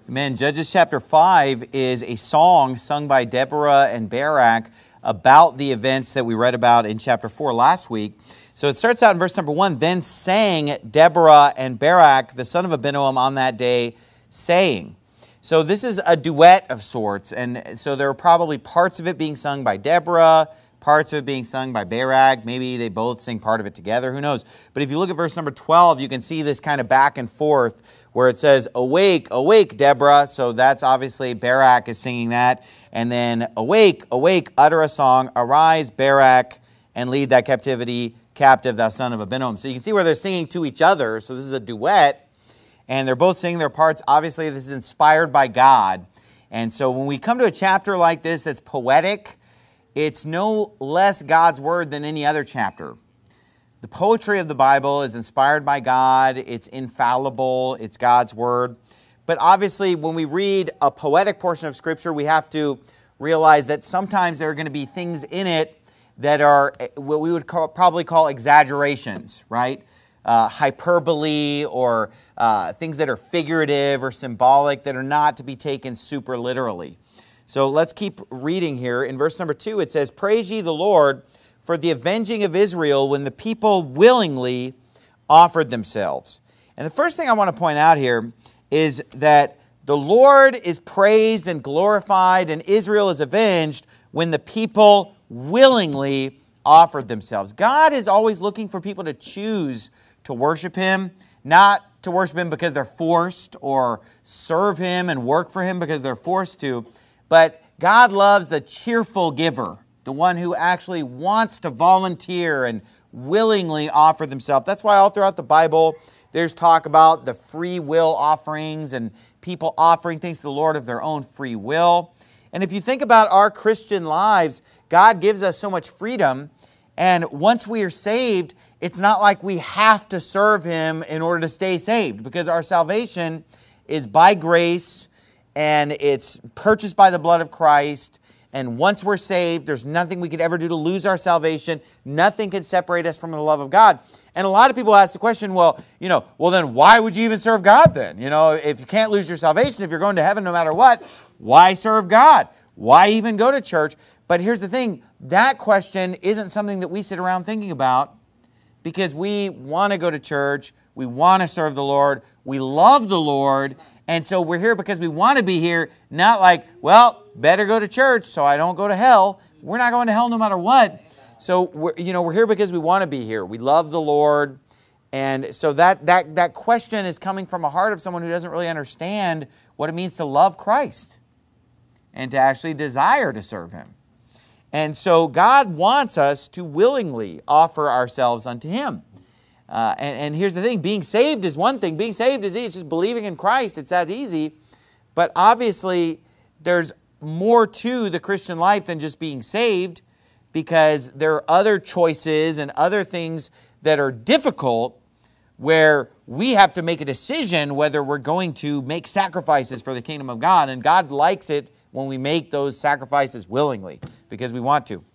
Amen. Judges chapter 5 is a song sung by Deborah and Barak about the events that we read about in chapter 4 last week. So it starts out in verse number 1, Then sang Deborah and Barak, the son of Abinoam, on that day, saying. So this is a duet of sorts, and so there are probably parts of it being sung by Deborah, parts of it being sung by Barak. Maybe they both sing part of it together. Who knows? But if you look at verse number 12, you can see this kind of back and forth where it says, Awake, awake, Deborah. So that's obviously Barak is singing that. And then, Awake, awake, utter a song. Arise, Barak, and lead that captivity captive, thou son of Abinoam. So you can see where they're singing to each other. So this is a duet. And they're both singing their parts. Obviously, this is inspired by God. And so when we come to a chapter like this that's poetic, it's no less God's word than any other chapter. The poetry of the Bible is inspired by God. It's infallible. It's God's word. But obviously, when we read a poetic portion of Scripture, we have to realize that sometimes there are going to be things in it that are what we would probably call exaggerations, right? Hyperbole or things that are figurative or symbolic that are not to be taken super literally. So let's keep reading here. In verse number 2, it says, Praise ye the Lord for the avenging of Israel when the people willingly offered themselves. And the first thing I want to point out here is that the Lord is praised and glorified and Israel is avenged when the people willingly offered themselves. God is always looking for people to choose to worship Him, not to worship Him because they're forced or serve Him and work for Him because they're forced to. But God loves the cheerful giver, the one who actually wants to volunteer and willingly offer themselves. That's why all throughout the Bible, there's talk about the free will offerings and people offering things to the Lord of their own free will. And if you think about our Christian lives, God gives us so much freedom. And once we are saved, it's not like we have to serve Him in order to stay saved, because our salvation is by grace and it's purchased by the blood of Christ. And once we're saved, there's nothing we could ever do to lose our salvation. Nothing can separate us from the love of God. And a lot of people ask the question, well then why would you even serve God then? If you can't lose your salvation, if you're going to heaven no matter what, why serve God? Why even go to church? But here's the thing, that question isn't something that we sit around thinking about, because we want to go to church, we want to serve the Lord, we love the Lord, and so we're here because we want to be here, not like, well, better go to church so I don't go to hell. We're not going to hell no matter what. So we're here because we want to be here. We love the Lord. And so that question is coming from a heart of someone who doesn't really understand what it means to love Christ and to actually desire to serve Him. And so God wants us to willingly offer ourselves unto Him. And here's the thing, being saved is one thing. Being saved is easy. It's just believing in Christ. It's that easy. But obviously, there's more to the Christian life than just being saved, because there are other choices and other things that are difficult where we have to make a decision whether we're going to make sacrifices for the kingdom of God. And God likes it when we make those sacrifices willingly because we want to.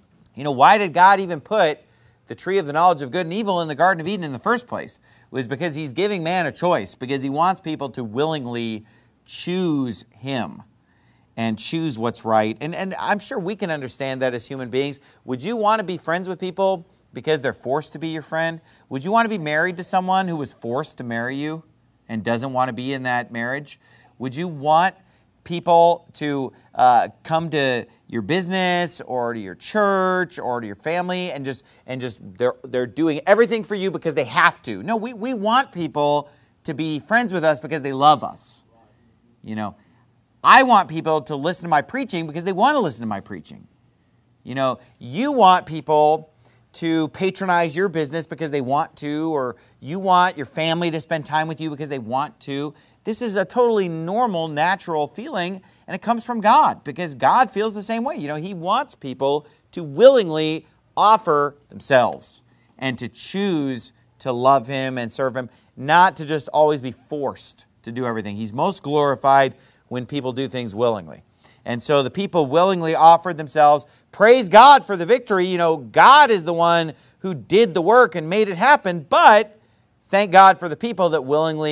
Why did God even put the tree of the knowledge of good and evil in the Garden of Eden in the first place? It was because He's giving man a choice, because He wants people to willingly choose Him and choose what's right. And I'm sure we can understand that as human beings. Would you want to be friends with people because they're forced to be your friend? Would you want to be married to someone who was forced to marry you and doesn't want to be in that marriage? Would you want people to come to your business or to your church or to your family and just they're doing everything for you because they have to? No, we want people to be friends with us because they love us. I want people to listen to my preaching because they want to listen to my preaching. You want people to patronize your business because they want to, or you want your family to spend time with you because they want to. This is a totally normal, natural feeling, and it comes from God because God feels the same way. He wants people to willingly offer themselves and to choose to love Him and serve Him, not to just always be forced to do everything. He's most glorified when people do things willingly. And so the people willingly offered themselves. Praise God for the victory. God is the one who did the work and made it happen, but thank God for the people that willingly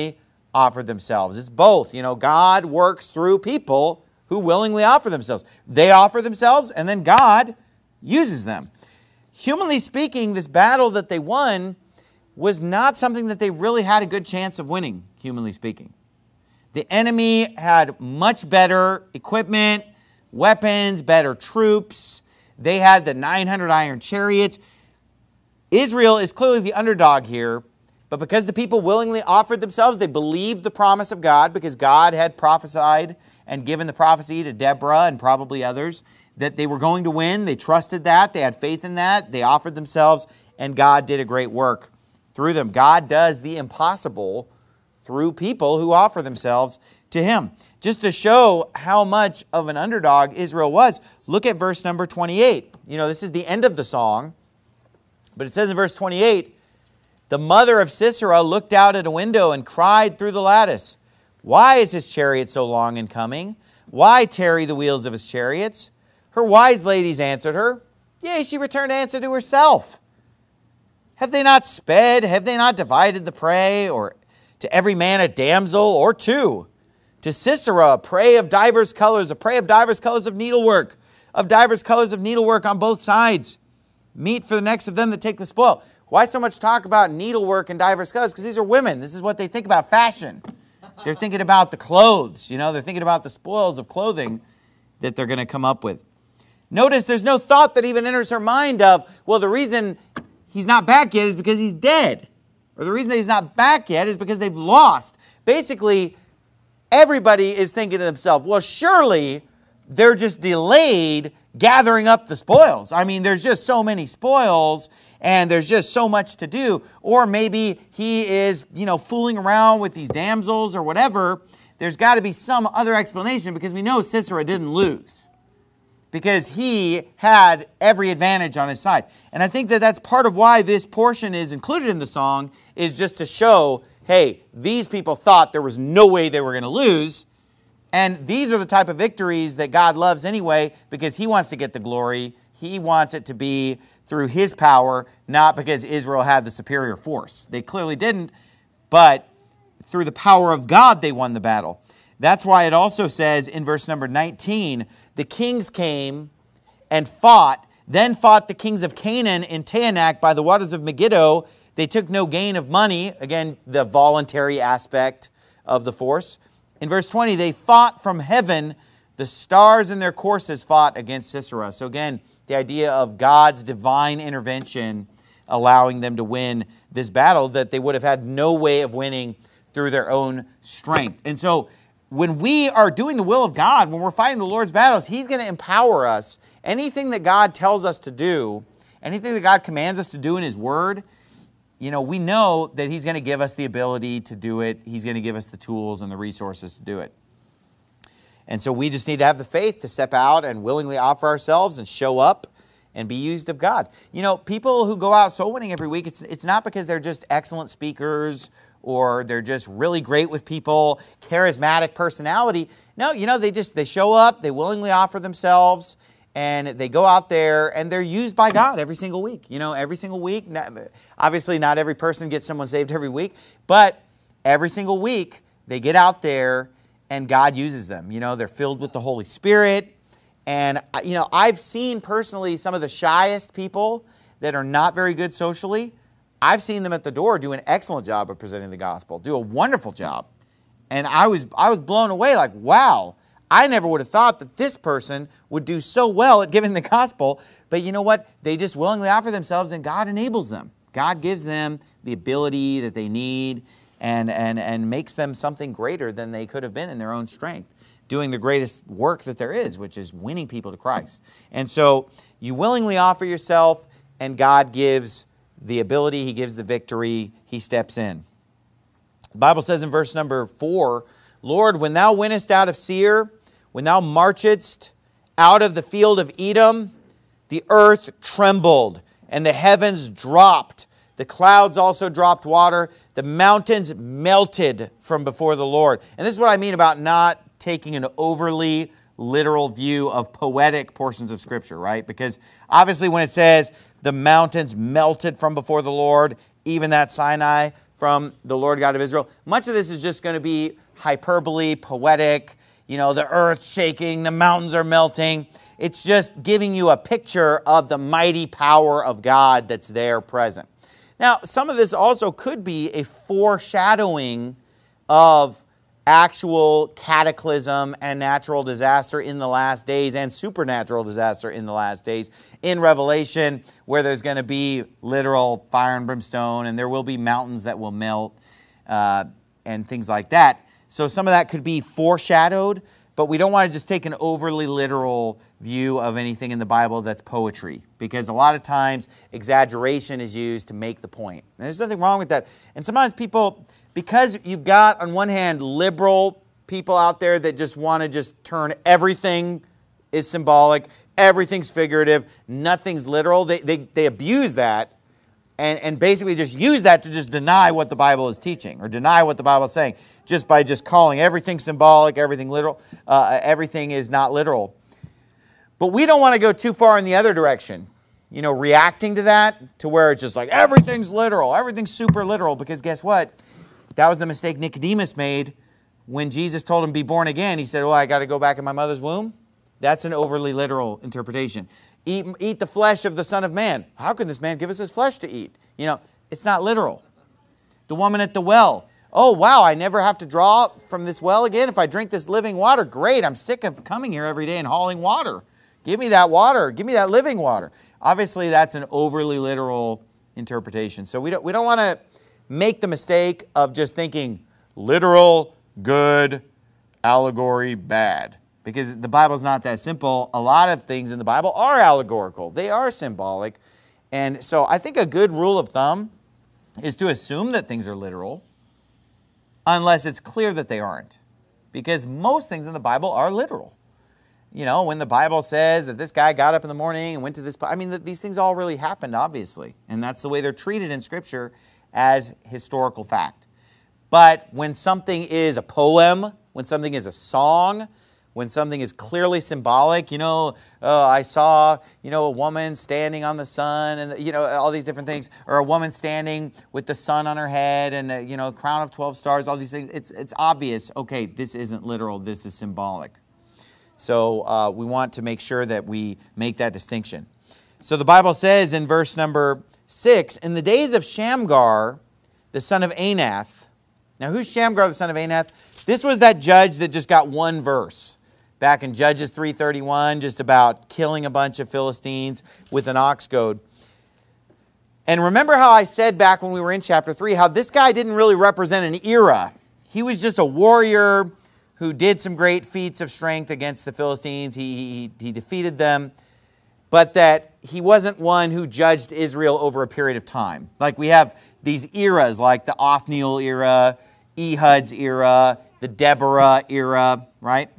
offered themselves. It's both. God works through people who willingly offer themselves. They offer themselves, and then God uses them. Humanly speaking, this battle that they won was not something that they really had a good chance of winning, humanly speaking. The enemy had much better equipment, weapons, better troops. They had the 900 iron chariots. Israel is clearly the underdog here, but because the people willingly offered themselves, they believed the promise of God because God had prophesied and given the prophecy to Deborah and probably others that they were going to win. They trusted that. They had faith in that. They offered themselves, and God did a great work through them. God does the impossible through people who offer themselves to Him. Just to show how much of an underdog Israel was, look at verse number 28. This is the end of the song, but it says in verse 28, the mother of Sisera looked out at a window and cried through the lattice, "Why is his chariot so long in coming? Why tarry the wheels of his chariots?" Her wise ladies answered her, "Yea, she returned answer to herself. Have they not sped? Have they not divided the prey? Or to every man a damsel or two? To Sisera a prey of divers colors, a prey of divers colors of needlework on both sides. Meet for the necks of them that take the spoil." Why so much talk about needlework and divers colors? Because these are women. This is what they think about fashion. They're thinking about the clothes. They're thinking about the spoils of clothing that they're going to come up with. Notice there's no thought that even enters her mind of, well, the reason he's not back yet is because he's dead. Or the reason that he's not back yet is because they've lost. Basically, everybody is thinking to themselves, well, surely they're just delayed gathering up the spoils. I mean, there's just so many spoils and there's just so much to do. Or maybe he is, fooling around with these damsels or whatever. There's got to be some other explanation because we know Sisera didn't lose because he had every advantage on his side. And I think that that's part of why this portion is included in the song, is just to show, hey, these people thought there was no way they were going to lose. And these are the type of victories that God loves anyway, because He wants to get the glory. He wants it to be through His power, not because Israel had the superior force. They clearly didn't, but through the power of God, they won the battle. That's why it also says in verse number 19, the kings came and fought, then fought the kings of Canaan in Taanach by the waters of Megiddo. They took no gain of money. Again, the voluntary aspect of the force. In verse 20, they fought from heaven. The stars in their courses fought against Sisera. So again, the idea of God's divine intervention allowing them to win this battle that they would have had no way of winning through their own strength. And so when we are doing the will of God, when we're fighting the Lord's battles, He's going to empower us. Anything that God tells us to do, anything that God commands us to do in His Word, we know that He's going to give us the ability to do it. He's going to give us the tools and the resources to do it. And so we just need to have the faith to step out and willingly offer ourselves and show up and be used of God. People who go out soul winning every week, it's not because they're just excellent speakers or they're just really great with people, charismatic personality. No, they show up, they willingly offer themselves, and they go out there and they're used by God every single week. Every single week. Obviously, not every person gets someone saved every week, but every single week they get out there and God uses them. They're filled with the Holy Spirit. And, I've seen personally some of the shyest people that are not very good socially. I've seen them at the door do an excellent job of presenting the gospel, do a wonderful job. And I was blown away, like, wow, I never would have thought that this person would do so well at giving the gospel. But you know what? They just willingly offer themselves and God enables them. God gives them the ability that they need and makes them something greater than they could have been in their own strength, doing the greatest work that there is, which is winning people to Christ. And so you willingly offer yourself and God gives the ability, He gives the victory, He steps in. The Bible says in verse number 4, Lord, when Thou wentest out of Seir, when Thou marchedst out of the field of Edom, the earth trembled and the heavens dropped. The clouds also dropped water. The mountains melted from before the Lord. And this is what I mean about not taking an overly literal view of poetic portions of Scripture, right? Because obviously when it says the mountains melted from before the Lord, even that Sinai, from the Lord God of Israel. Much of this is just going to be hyperbole, poetic, the earth shaking, the mountains are melting. It's just giving you a picture of the mighty power of God that's there present. Now, some of this also could be a foreshadowing of actual cataclysm and natural disaster in the last days and supernatural disaster in the last days in Revelation, where there's going to be literal fire and brimstone, and there will be mountains that will melt and things like that. So some of that could be foreshadowed, but we don't want to just take an overly literal view of anything in the Bible that's poetry, because a lot of times exaggeration is used to make the point. And there's nothing wrong with that. And sometimes people, because you've got, on one hand, liberal people out there that just want to just turn everything is symbolic, everything's figurative, nothing's literal, they abuse that and basically just use that to just deny what the Bible is teaching or deny what the Bible is saying, just by just calling everything symbolic, everything literal, everything is not literal. But we don't want to go too far in the other direction, reacting to that, to where it's just like everything's literal, everything's super literal, because guess what? That was the mistake Nicodemus made when Jesus told him, be born again. He said, I got to go back in my mother's womb. That's an overly literal interpretation. Eat the flesh of the Son of Man. How can this man give us his flesh to eat? It's not literal. The woman at the well. Oh, wow, I never have to draw from this well again. If I drink this living water, great. I'm sick of coming here every day and hauling water. Give me that water. Give me that living water. Obviously, that's an overly literal interpretation. So we don't want to make the mistake of just thinking literal, good, allegory, bad. Because the Bible's not that simple. A lot of things in the Bible are allegorical. They are symbolic. And so I think a good rule of thumb is to assume that things are literal unless it's clear that they aren't. Because most things in the Bible are literal. When the Bible says that this guy got up in the morning and went to this, these things all really happened, obviously. And that's the way they're treated in Scripture, as historical fact. But when something is a poem, when something is a song, when something is clearly symbolic, I saw, a woman standing on the sun and, all these different things, or a woman standing with the sun on her head and, a crown of 12 stars, all these things. It's obvious, okay, this isn't literal, this is symbolic. So we want to make sure that we make that distinction. So the Bible says in verse number 6, in the days of Shamgar, the son of Anath. Now, who's Shamgar, the son of Anath? This was that judge that just got one verse back in Judges 3:31, just about killing a bunch of Philistines with an ox goad. And remember how I said back when we were in chapter 3, how this guy didn't really represent an era. He was just a warrior who did some great feats of strength against the Philistines. He defeated them. But that he wasn't one who judged Israel over a period of time. Like we have these eras, like the Othniel era, Ehud's era, the Deborah era, right?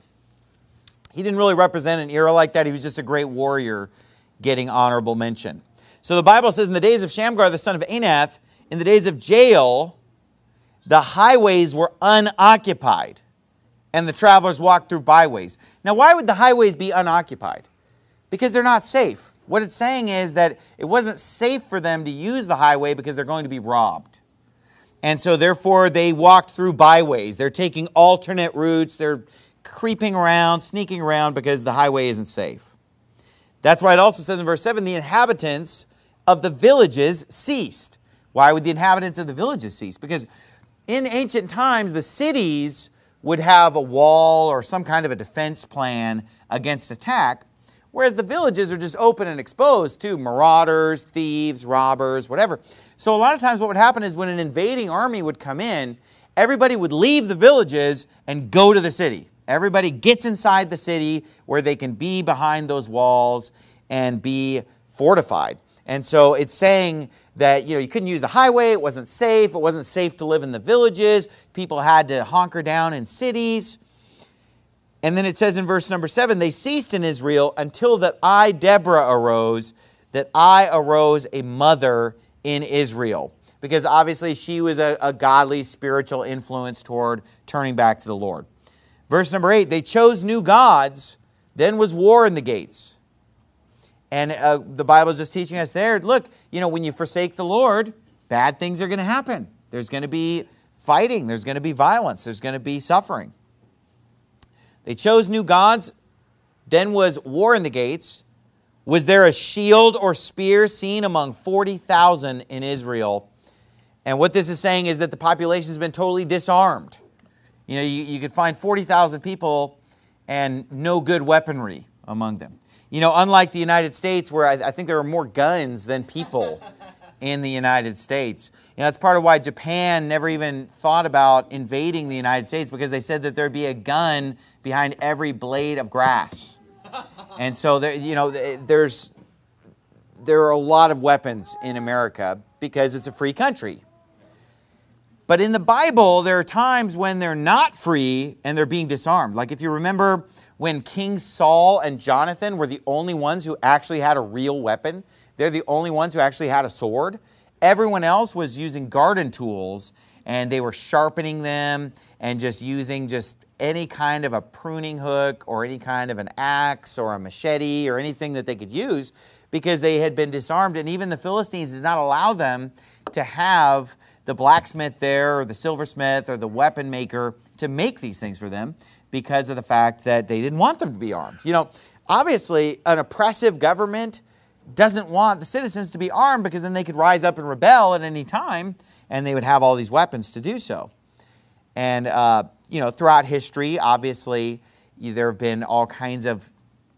He didn't really represent an era like that. He was just a great warrior getting honorable mention. So the Bible says, in the days of Shamgar, the son of Anath, in the days of Jael, the highways were unoccupied, and the travelers walked through byways. Now, why would the highways be unoccupied? Because they're not safe. What it's saying is that it wasn't safe for them to use the highway because they're going to be robbed. And so therefore they walked through byways. They're taking alternate routes. They're creeping around, sneaking around because the highway isn't safe. That's why it also says in verse 7, the inhabitants of the villages ceased. Why would the inhabitants of the villages cease? Because in ancient times, the cities would have a wall or some kind of a defense plan against attack, whereas the villages are just open and exposed to marauders, thieves, robbers, whatever. So a lot of times what would happen is when an invading army would come in, everybody would leave the villages and go to the city. Everybody gets inside the city where they can be behind those walls and be fortified. And so it's saying that, you couldn't use the highway, it wasn't safe to live in the villages, people had to hunker down in cities. And then it says in verse number 7, they ceased in Israel until that I, Deborah, arose, that I arose a mother in Israel. Because obviously she was a godly spiritual influence toward turning back to the Lord. Verse number 8, they chose new gods, then was war in the gates. And the Bible is just teaching us there, look, when you forsake the Lord, bad things are going to happen. There's going to be fighting. There's going to be violence. There's going to be suffering. They chose new gods. Then was war in the gates. Was there a shield or spear seen among 40,000 in Israel? And what this is saying is that the population has been totally disarmed. You know, you could find 40,000 people and no good weaponry among them. You know, unlike the United States, where I think there are more guns than people in the United States. You know, that's part of why Japan never even thought about invading the United States, because they said that there'd be a gun behind every blade of grass. And so, there are a lot of weapons in America because it's a free country. But in the Bible, there are times when they're not free and they're being disarmed. Like if you remember when King Saul and Jonathan were the only ones who actually had a real weapon. They're the only ones who actually had a sword. Everyone else was using garden tools, and they were sharpening them and just using any kind of a pruning hook or any kind of an axe or a machete or anything that they could use, because they had been disarmed. And even the Philistines did not allow them to have the blacksmith there or the silversmith or the weapon maker to make these things for them, because of the fact that they didn't want them to be armed. You know, obviously an oppressive government doesn't want the citizens to be armed, because then they could rise up and rebel at any time and they would have all these weapons to do so. And, throughout history, obviously, there have been all kinds of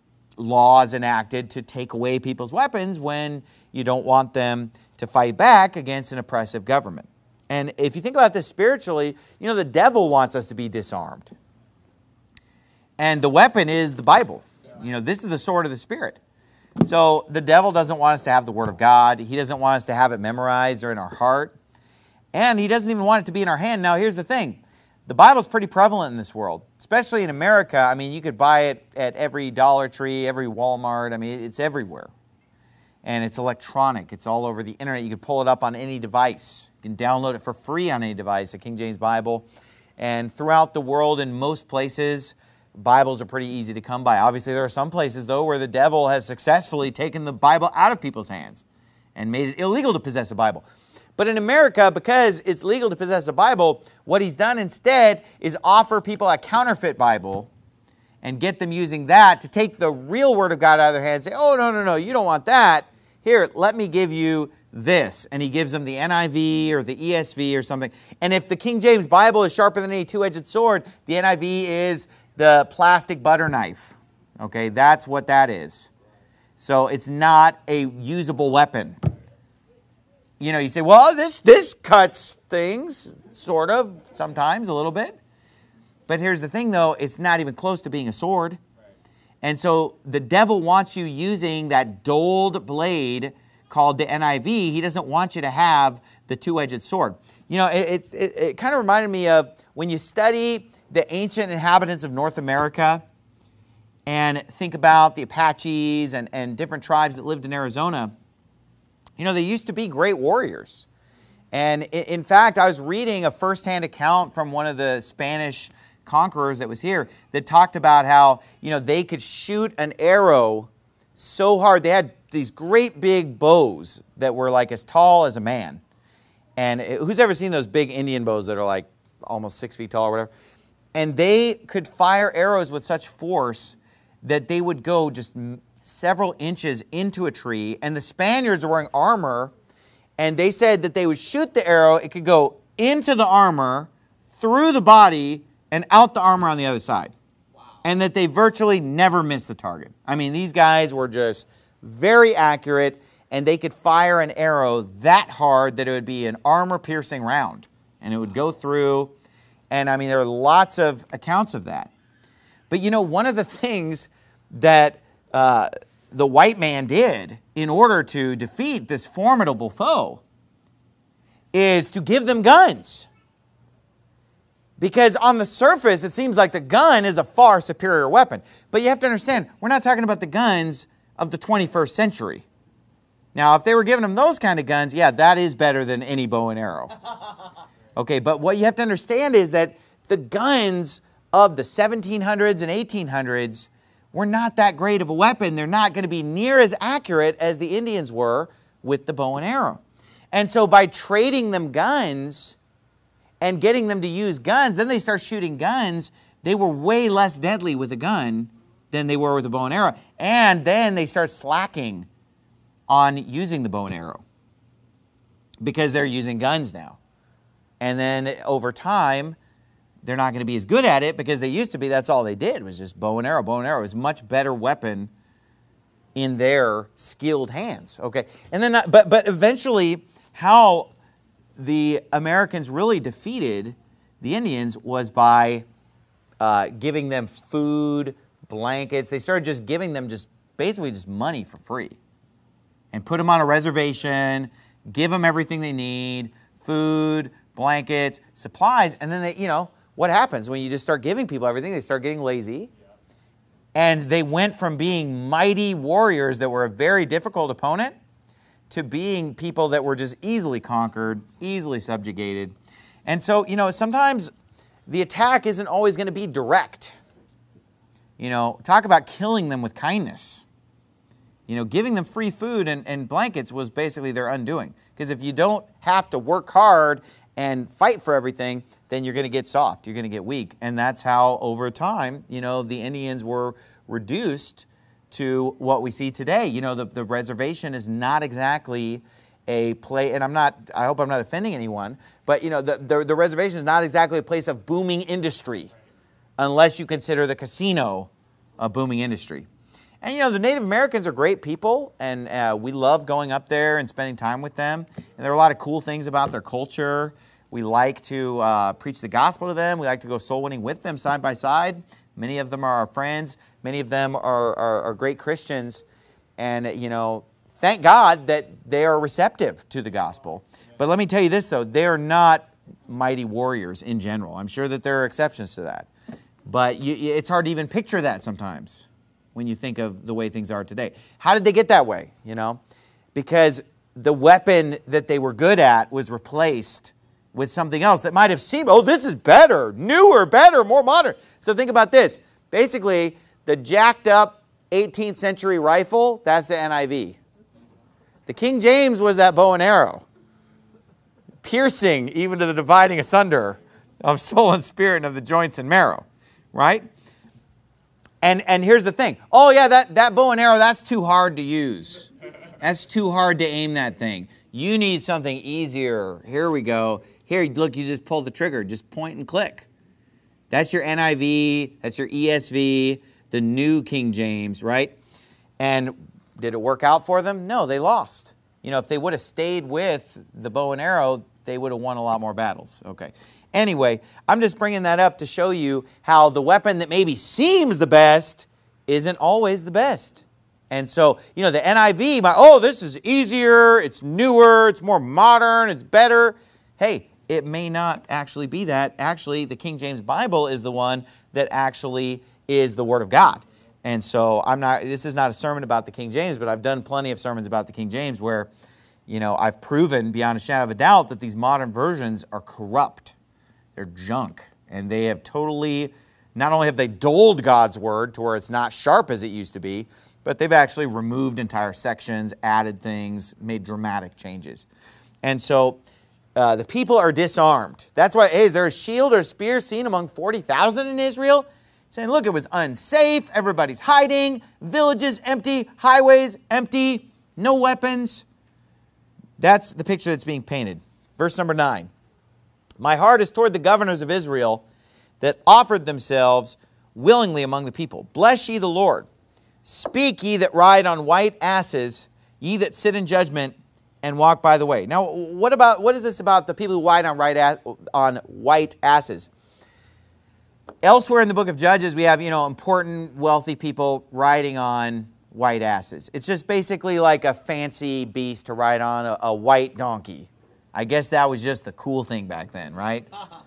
laws enacted to take away people's weapons when you don't want them to fight back against an oppressive government. And if you think about this spiritually, the devil wants us to be disarmed. And the weapon is the Bible. This is the sword of the Spirit. So the devil doesn't want us to have the Word of God. He doesn't want us to have it memorized or in our heart. And he doesn't even want it to be in our hand. Now, here's the thing. The Bible's pretty prevalent in this world, especially in America. I mean, you could buy it at every Dollar Tree, every Walmart. I mean, it's everywhere. And it's electronic. It's all over the internet. You can pull it up on any device. You can download it for free on any device, the King James Bible. And throughout the world, in most places, Bibles are pretty easy to come by. Obviously, there are some places, though, where the devil has successfully taken the Bible out of people's hands and made it illegal to possess a Bible. But in America, because it's legal to possess a Bible, what he's done instead is offer people a counterfeit Bible and get them using that to take the real Word of God out of their hands and say, oh, no, you don't want that. Here, let me give you this. And he gives them the NIV or the ESV or something. And if the King James Bible is sharper than any two-edged sword, the NIV is the plastic butter knife. Okay, that's what that is. So it's not a usable weapon. You say, well, this cuts things, sort of, sometimes, a little bit. But here's the thing, though, it's not even close to being a sword. And so the devil wants you using that dulled blade called the NIV. He doesn't want you to have the two-edged sword. It kind of reminded me of when you study the ancient inhabitants of North America and think about the Apaches and different tribes that lived in Arizona. They used to be great warriors. And in fact, I was reading a firsthand account from one of the Spanish conquerors that was here that talked about how, they could shoot an arrow so hard. They had these great big bows that were like as tall as a man. And who's ever seen those big Indian bows that are like almost 6 feet tall or whatever? And they could fire arrows with such force that they would go just several inches into a tree. And the Spaniards were wearing armor, and they said that they would shoot the arrow. It could go into the armor, through the body, and out the armor on the other side. Wow. And that they virtually never missed the target. I mean, these guys were just very accurate, and they could fire an arrow that hard that it would be an armor-piercing round. And it would go through. And I mean, there are lots of accounts of that. But one of the things that the white man did in order to defeat this formidable foe is to give them guns. Because on the surface, it seems like the gun is a far superior weapon. But you have to understand, we're not talking about the guns of the 21st century. Now, if they were giving them those kind of guns, yeah, that is better than any bow and arrow. Okay, but what you have to understand is that the guns of the 1700s and 1800s were not that great of a weapon. They're not going to be near as accurate as the Indians were with the bow and arrow. And so by trading them guns, and getting them to use guns. Then they start shooting guns. They were way less deadly with a gun than they were with a bow and arrow. And then they start slacking on using the bow and arrow because they're using guns now. And then over time, they're not going to be as good at it because they used to be. That's all they did was just bow and arrow. Bow and arrow is a much better weapon in their skilled hands. Okay, and then but eventually, how the Americans really defeated the Indians was by giving them food, blankets. They started just giving them basically just money for free, and put them on a reservation, give them everything they need, food, blankets, supplies, and then they, what happens when you just start giving people everything? They start getting lazy. And they went from being mighty warriors that were a very difficult opponent to being people that were just easily conquered, easily subjugated. And so, sometimes the attack isn't always going to be direct. Talk about killing them with kindness. Giving them free food and blankets was basically their undoing. Because if you don't have to work hard and fight for everything, then you're going to get soft, you're going to get weak. And that's how, over time, the Indians were reduced to what we see today. The reservation is not exactly a place, and I hope I'm not offending anyone, but the reservation is not exactly a place of booming industry, unless you consider the casino a booming industry. And the Native Americans are great people, and we love going up there and spending time with them. And there are a lot of cool things about their culture. We like to preach the gospel to them. We like to go soul winning with them side by side. Many of them are our friends. Many of them are great Christians. And, thank God that they are receptive to the gospel. But let me tell you this, though. They are not mighty warriors in general. I'm sure that there are exceptions to that. But it's hard to even picture that sometimes when you think of the way things are today. How did they get that way? Because the weapon that they were good at was replaced with something else that might have seemed, this is better, newer, better, more modern. So think about this. Basically, the jacked up 18th century rifle, that's the NIV. The King James was that bow and arrow, piercing even to the dividing asunder of soul and spirit and of the joints and marrow, right? And here's the thing. That bow and arrow, that's too hard to use. That's too hard to aim that thing. You need something easier. Here we go. Here, look, you just pull the trigger. Just point and click. That's your NIV. That's your ESV, the New King James, right? And did it work out for them? No, they lost. If they would have stayed with the bow and arrow, they would have won a lot more battles. Okay. Anyway, I'm just bringing that up to show you how the weapon that maybe seems the best isn't always the best. And so, the NIV, this is easier, it's newer, it's more modern, it's better. Hey, it may not actually be that. Actually, the King James Bible is the one that actually is the Word of God. And so this is not a sermon about the King James, but I've done plenty of sermons about the King James where, I've proven beyond a shadow of a doubt that these modern versions are corrupt. They're junk. And they have not only have they dulled God's Word to where it's not sharp as it used to be, but they've actually removed entire sections, added things, made dramatic changes. And so the people are disarmed. That's why, is there a shield or spear seen among 40,000 in Israel? Saying, look, it was unsafe, everybody's hiding, villages empty, highways empty, no weapons. That's the picture that's being painted. Verse number 9. My heart is toward the governors of Israel that offered themselves willingly among the people. Bless ye the Lord. Speak ye that ride on white asses, ye that sit in judgment and walk by the way. Now, what is this about the people who ride on white asses? Elsewhere in the book of Judges, we have, important, wealthy people riding on white asses. It's just basically like a fancy beast to ride on, a white donkey. I guess that was just the cool thing back then, right?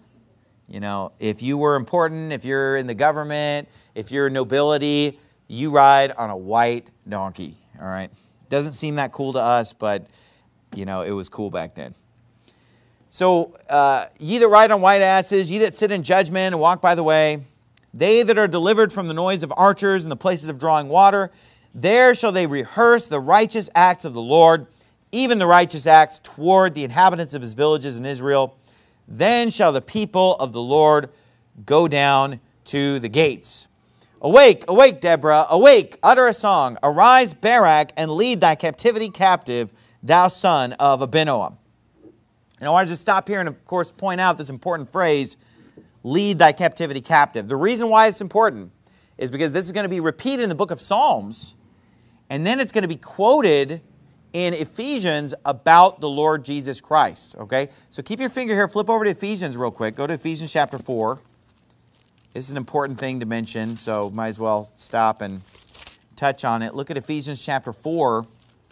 If you were important, if you're in the government, if you're nobility, you ride on a white donkey, all right? Doesn't seem that cool to us, but, it was cool back then. So, ye that ride on white asses, ye that sit in judgment and walk by the way, they that are delivered from the noise of archers and the places of drawing water, there shall they rehearse the righteous acts of the Lord, even the righteous acts toward the inhabitants of his villages in Israel. then shall the people of the Lord go down to the gates. Awake, awake, Deborah, awake, utter a song. Arise, Barak, and lead thy captivity captive, thou son of Abinoam. And I want to just stop here and, of course, point out this important phrase, lead thy captivity captive. The reason why it's important is because this is going to be repeated in the book of Psalms, and then it's going to be quoted in Ephesians about the Lord Jesus Christ, okay? So keep your finger here, flip over to Ephesians real quick. Go to Ephesians chapter 4. This is an important thing to mention, so might as well stop and touch on it. Look at Ephesians chapter 4.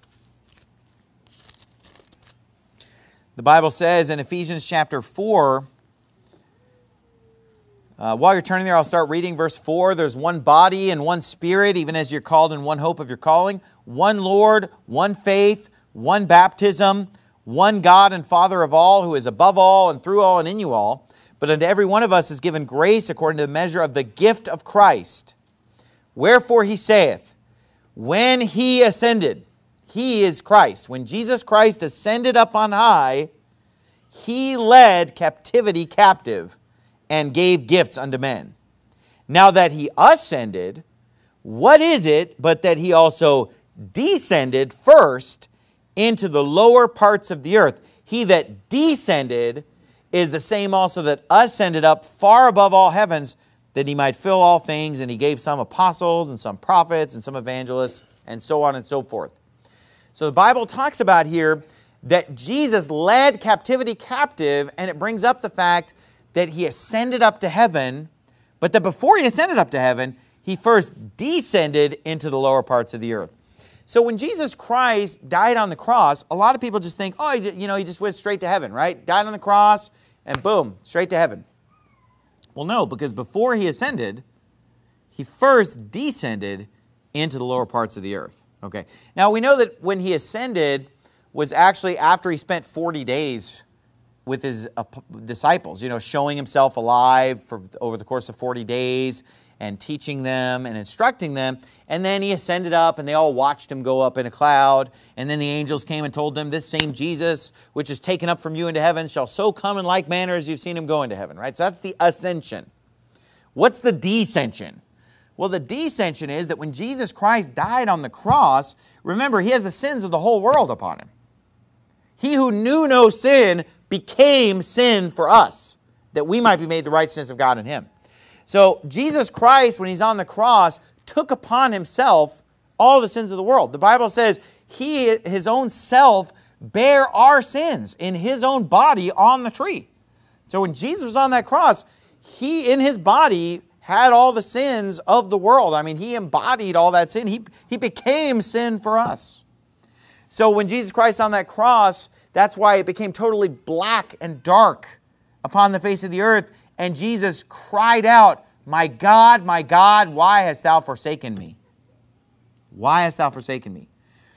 The Bible says in Ephesians chapter 4, while you're turning there, I'll start reading verse 4. There's one body and one spirit, even as you're called in one hope of your calling. One Lord, one faith, one baptism, one God and Father of all, who is above all and through all and in you all. But unto every one of us is given grace according to the measure of the gift of Christ. Wherefore he saith, when he ascended, he is Christ. When Jesus Christ ascended up on high, he led captivity captive and gave gifts unto men. Now that he ascended, what is it but that he also descended first into the lower parts of the earth? He that descended is the same also that ascended up far above all heavens, that he might fill all things, and he gave some apostles and some prophets and some evangelists and so on and so forth. So the Bible talks about here that Jesus led captivity captive, and it brings up the fact that he ascended up to heaven, but that before he ascended up to heaven, he first descended into the lower parts of the earth. So when Jesus Christ died on the cross, a lot of people just think, oh, he just went straight to heaven, right? Died on the cross, and boom, straight to heaven. Well, no, because before he ascended, he first descended into the lower parts of the earth. Okay. Now, we know that when he ascended was actually after he spent 40 days with his disciples, showing himself alive over the course of 40 days and teaching them and instructing them. And then he ascended up, and they all watched him go up in a cloud. And then the angels came and told them, this same Jesus, which is taken up from you into heaven, shall so come in like manner as you've seen him go into heaven, right? So that's the ascension. What's the descension? Well, the descension is that when Jesus Christ died on the cross, remember, he has the sins of the whole world upon him. He who knew no sin became sin for us, that we might be made the righteousness of God in him. So Jesus Christ, when he's on the cross, took upon himself all the sins of the world. The Bible says he, his own self, bare our sins in his own body on the tree. So when Jesus was on that cross, he in his body had all the sins of the world. I mean, he embodied all that sin. He became sin for us. So when Jesus Christ on that cross, that's why it became totally black and dark upon the face of the earth. And Jesus cried out, my God, why hast thou forsaken me? Why hast thou forsaken me?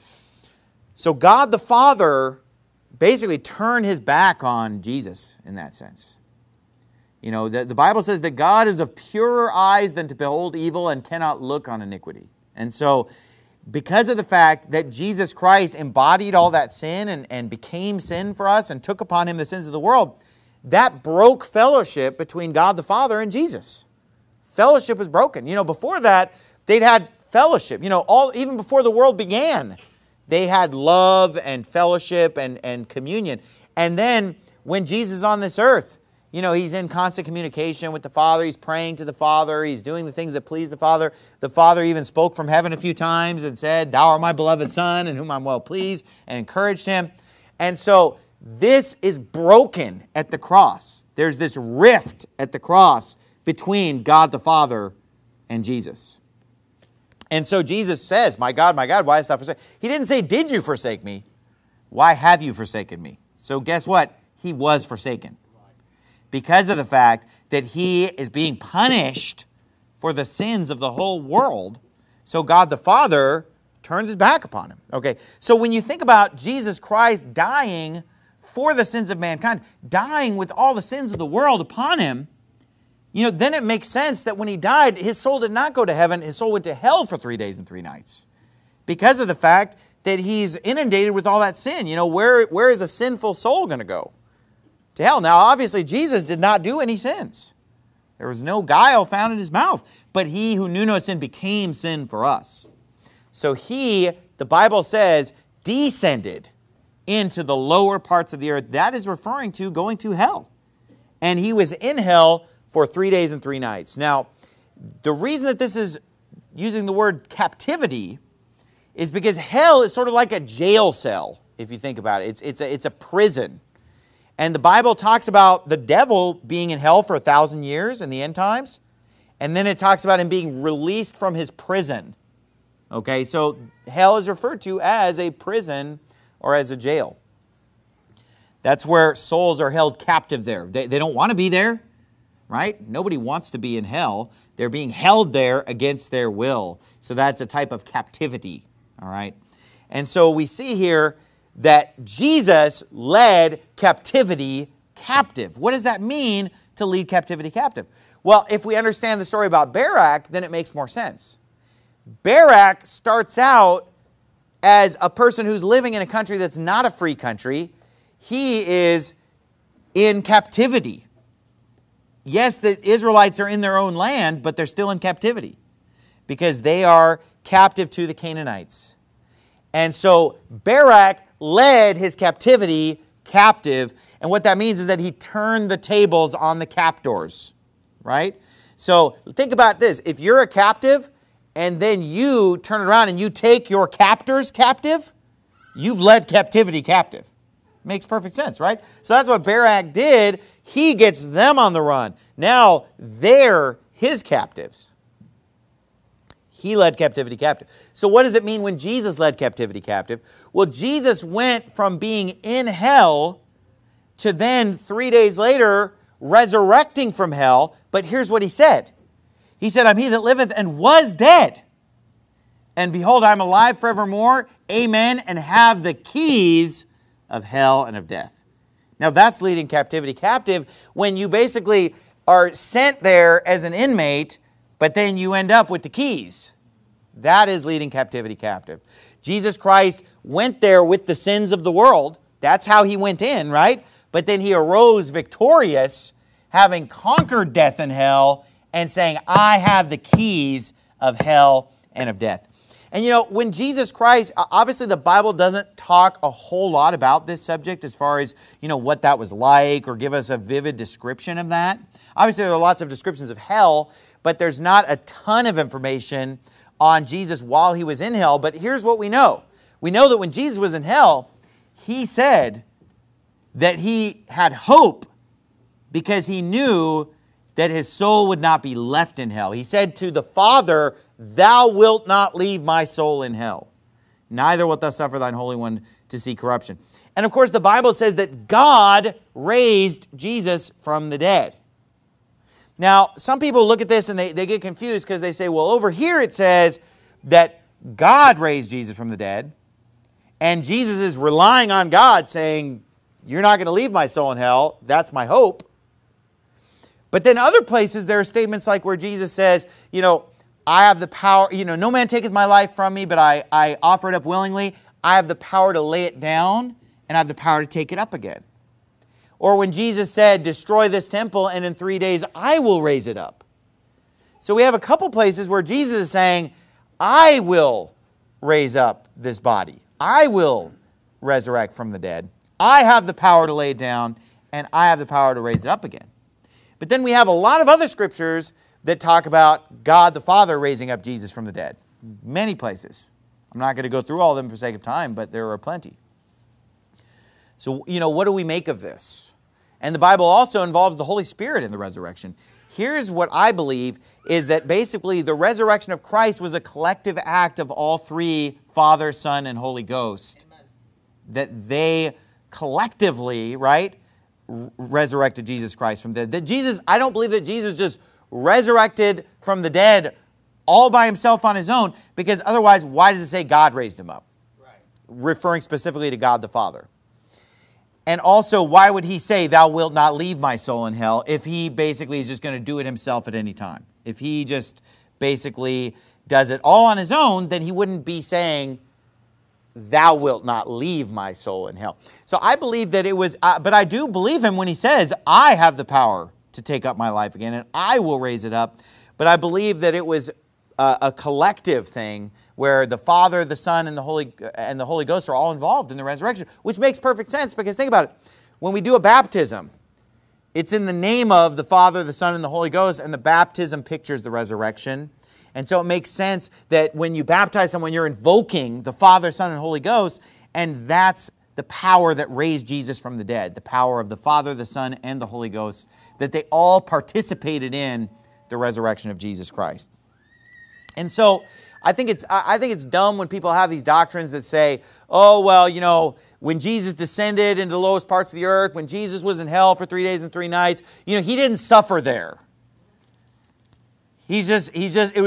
So God the Father basically turned his back on Jesus in that sense. The Bible says that God is of purer eyes than to behold evil and cannot look on iniquity. And so because of the fact that Jesus Christ embodied all that sin and became sin for us and took upon him the sins of the world, that broke fellowship between God the Father and Jesus. Fellowship was broken. Before that, they'd had fellowship. Even before the world began, they had love and fellowship and communion. And then when Jesus is on this earth, he's in constant communication with the Father. He's praying to the Father. He's doing the things that please the Father. The Father even spoke from heaven a few times and said, thou art my beloved Son, in whom I'm well pleased, and encouraged him. And so this is broken at the cross. There's this rift at the cross between God the Father and Jesus. And so Jesus says, my God, why hast thou forsaken me? He didn't say, did you forsake me? Why have you forsaken me? So guess what? He was forsaken. Because of the fact that he is being punished for the sins of the whole world, so God the Father turns his back upon him. Okay, so when you think about Jesus Christ dying for the sins of mankind, dying with all the sins of the world upon him, then it makes sense that when he died, his soul did not go to heaven, his soul went to hell for 3 days and 3 nights. Because of the fact that he's inundated with all that sin. Where is a sinful soul going to go? to hell. Now, obviously, Jesus did not do any sins. There was no guile found in his mouth. But he who knew no sin became sin for us. So he, the Bible says, descended into the lower parts of the earth. That is referring to going to hell. And he was in hell for 3 days and 3 nights. Now, the reason that this is using the word captivity is because hell is sort of like a jail cell, if you think about it. It's a prison. And the Bible talks about the devil being in hell for 1,000 years in the end times. And then it talks about him being released from his prison. Okay, so hell is referred to as a prison or as a jail. That's where souls are held captive there. They don't want to be there, right? Nobody wants to be in hell. They're being held there against their will. So that's a type of captivity, all right? And so we see here that Jesus led captivity captive. What does that mean to lead captivity captive? Well, if we understand the story about Barak, then it makes more sense. Barak starts out as a person who's living in a country that's not a free country. He is in captivity. Yes, the Israelites are in their own land, but they're still in captivity because they are captive to the Canaanites. And so Barak led his captivity captive. And what that means is that he turned the tables on the captors, right? So think about this. If you're a captive and then you turn around and you take your captors captive, you've led captivity captive. Makes perfect sense, right? So that's what Barak did. He gets them on the run. Now they're his captives. He led captivity captive. So what does it mean when Jesus led captivity captive? Well, Jesus went from being in hell to then 3 days later resurrecting from hell. But here's what he said. He said, I'm he that liveth and was dead. And behold, I'm alive forevermore. Amen. And have the keys of hell and of death. Now that's leading captivity captive when you basically are sent there as an inmate, but then you end up with the keys. That is leading captivity captive. Jesus Christ went there with the sins of the world. That's how he went in, right? But then he arose victorious, having conquered death and hell, and saying, I have the keys of hell and of death. And you know, when Jesus Christ, obviously the Bible doesn't talk a whole lot about this subject as far as, you know, what that was like or give us a vivid description of that. Obviously there are lots of descriptions of hell, but there's not a ton of information on Jesus while he was in hell. But here's what we know. We know that when Jesus was in hell, he said that he had hope because he knew that his soul would not be left in hell. He said to the Father, thou wilt not leave my soul in hell. Neither wilt thou suffer thine Holy One to see corruption. And of course, the Bible says that God raised Jesus from the dead. Now, some people look at this and they get confused because they say, well, over here it says that God raised Jesus from the dead. And Jesus is relying on God saying, you're not going to leave my soul in hell. That's my hope. But then other places there are statements like where Jesus says, you know, I have the power, you know, no man taketh my life from me, but I offer it up willingly. I have the power to lay it down and I have the power to take it up again. Or when Jesus said, destroy this temple and in 3 days I will raise it up. So we have a couple places where Jesus is saying, I will raise up this body. I will resurrect from the dead. I have the power to lay it down and I have the power to raise it up again. But then we have a lot of other scriptures that talk about God the Father raising up Jesus from the dead. Many places. I'm not going to go through all of them for sake of time, but there are plenty. So, you know, what do we make of this? And the Bible also involves the Holy Spirit in the resurrection. Here's what I believe is that basically the resurrection of Christ was a collective act of all three, Father, Son, and Holy Ghost. Amen. That they collectively, right, resurrected Jesus Christ from the dead. That Jesus, I don't believe that Jesus just resurrected from the dead all by himself on his own, because otherwise, why does it say God raised him up? Right. Referring specifically to God the Father. And also, why would he say, thou wilt not leave my soul in hell, if he basically is just going to do it himself at any time? If he just basically does it all on his own, then he wouldn't be saying, thou wilt not leave my soul in hell. So I believe that it was, but I do believe him when he says, I have the power to take up my life again, and I will raise it up. But I believe that it was a collective thing where the Father, the Son, and the Holy Ghost are all involved in the resurrection, which makes perfect sense because think about it. When we do a baptism, it's in the name of the Father, the Son, and the Holy Ghost, and the baptism pictures the resurrection. And so it makes sense that when you baptize someone, you're invoking the Father, Son, and Holy Ghost, and that's the power that raised Jesus from the dead, the power of the Father, the Son, and the Holy Ghost, that they all participated in the resurrection of Jesus Christ. And so I think it's dumb when people have these doctrines that say, oh, well, you know, when Jesus descended into the lowest parts of the earth, when Jesus was in hell for 3 days and 3 nights, you know, he didn't suffer there. He was just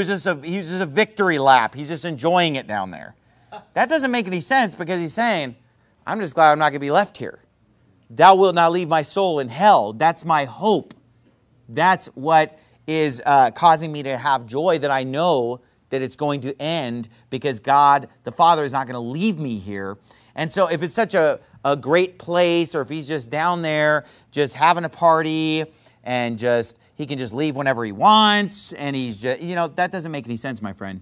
a victory lap. He's just enjoying it down there. That doesn't make any sense because he's saying, I'm just glad I'm not going to be left here. Thou wilt not leave my soul in hell. That's my hope. That's what is causing me to have joy, that I know that it's going to end because God, the Father, is not going to leave me here. And so if it's such a great place, or if he's just down there just having a party and he can just leave whenever he wants, and he's just, you know, that doesn't make any sense, my friend.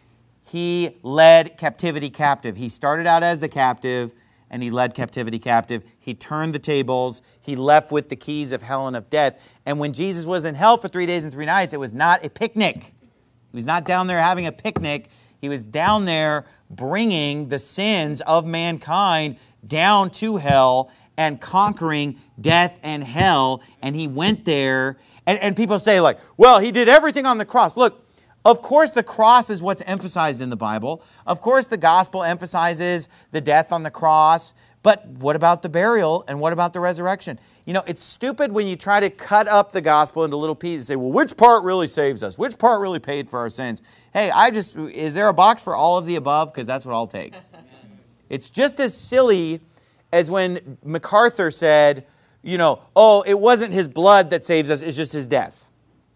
He led captivity captive. He started out as the captive, and he led captivity captive. He turned the tables. He left with the keys of hell and of death. And when Jesus was in hell for 3 days and 3 nights, it was not a picnic. He was not down there having a picnic. He was down there bringing the sins of mankind down to hell and conquering death and hell. And he went there. And people say, like, well, he did everything on the cross. Look, of course the cross is what's emphasized in the Bible. Of course the gospel emphasizes the death on the cross. But what about the burial and what about the resurrection? You know, it's stupid when you try to cut up the gospel into little pieces and say, well, which part really saves us? Which part really paid for our sins? Hey, is there a box for all of the above? Because that's what I'll take. It's just as silly as when MacArthur said, you know, oh, it wasn't his blood that saves us, it's just his death.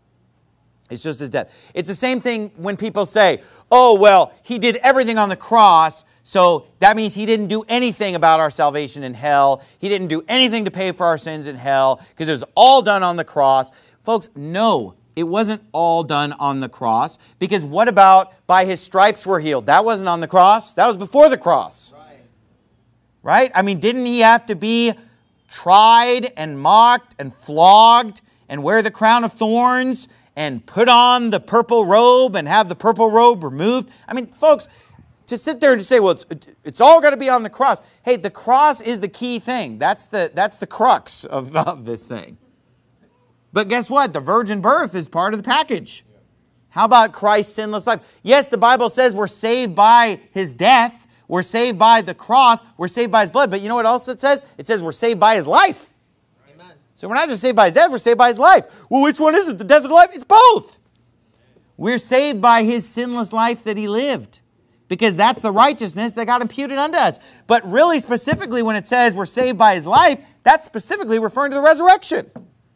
It's just his death. It's the same thing when people say, oh, well, he did everything on the cross, so that means he didn't do anything about our salvation in hell. He didn't do anything to pay for our sins in hell because it was all done on the cross. Folks, no, it wasn't all done on the cross, because what about by his stripes we're healed? That wasn't on the cross. That was before the cross. Right? I mean, didn't he have to be tried and mocked and flogged and wear the crown of thorns and put on the purple robe and have the purple robe removed? I mean, folks, to sit there and to say, well, it's all got to be on the cross. Hey, the cross is the key thing. That's the crux of this thing. But guess what? The virgin birth is part of the package. How about Christ's sinless life? Yes, the Bible says we're saved by his death. We're saved by the cross. We're saved by his blood. But you know what else it says? It says we're saved by his life. Amen. So we're not just saved by his death, we're saved by his life. Well, which one is it? The death or the life? It's both. We're saved by his sinless life that he lived, because that's the righteousness that got imputed unto us. But really specifically when it says we're saved by his life, that's specifically referring to the resurrection.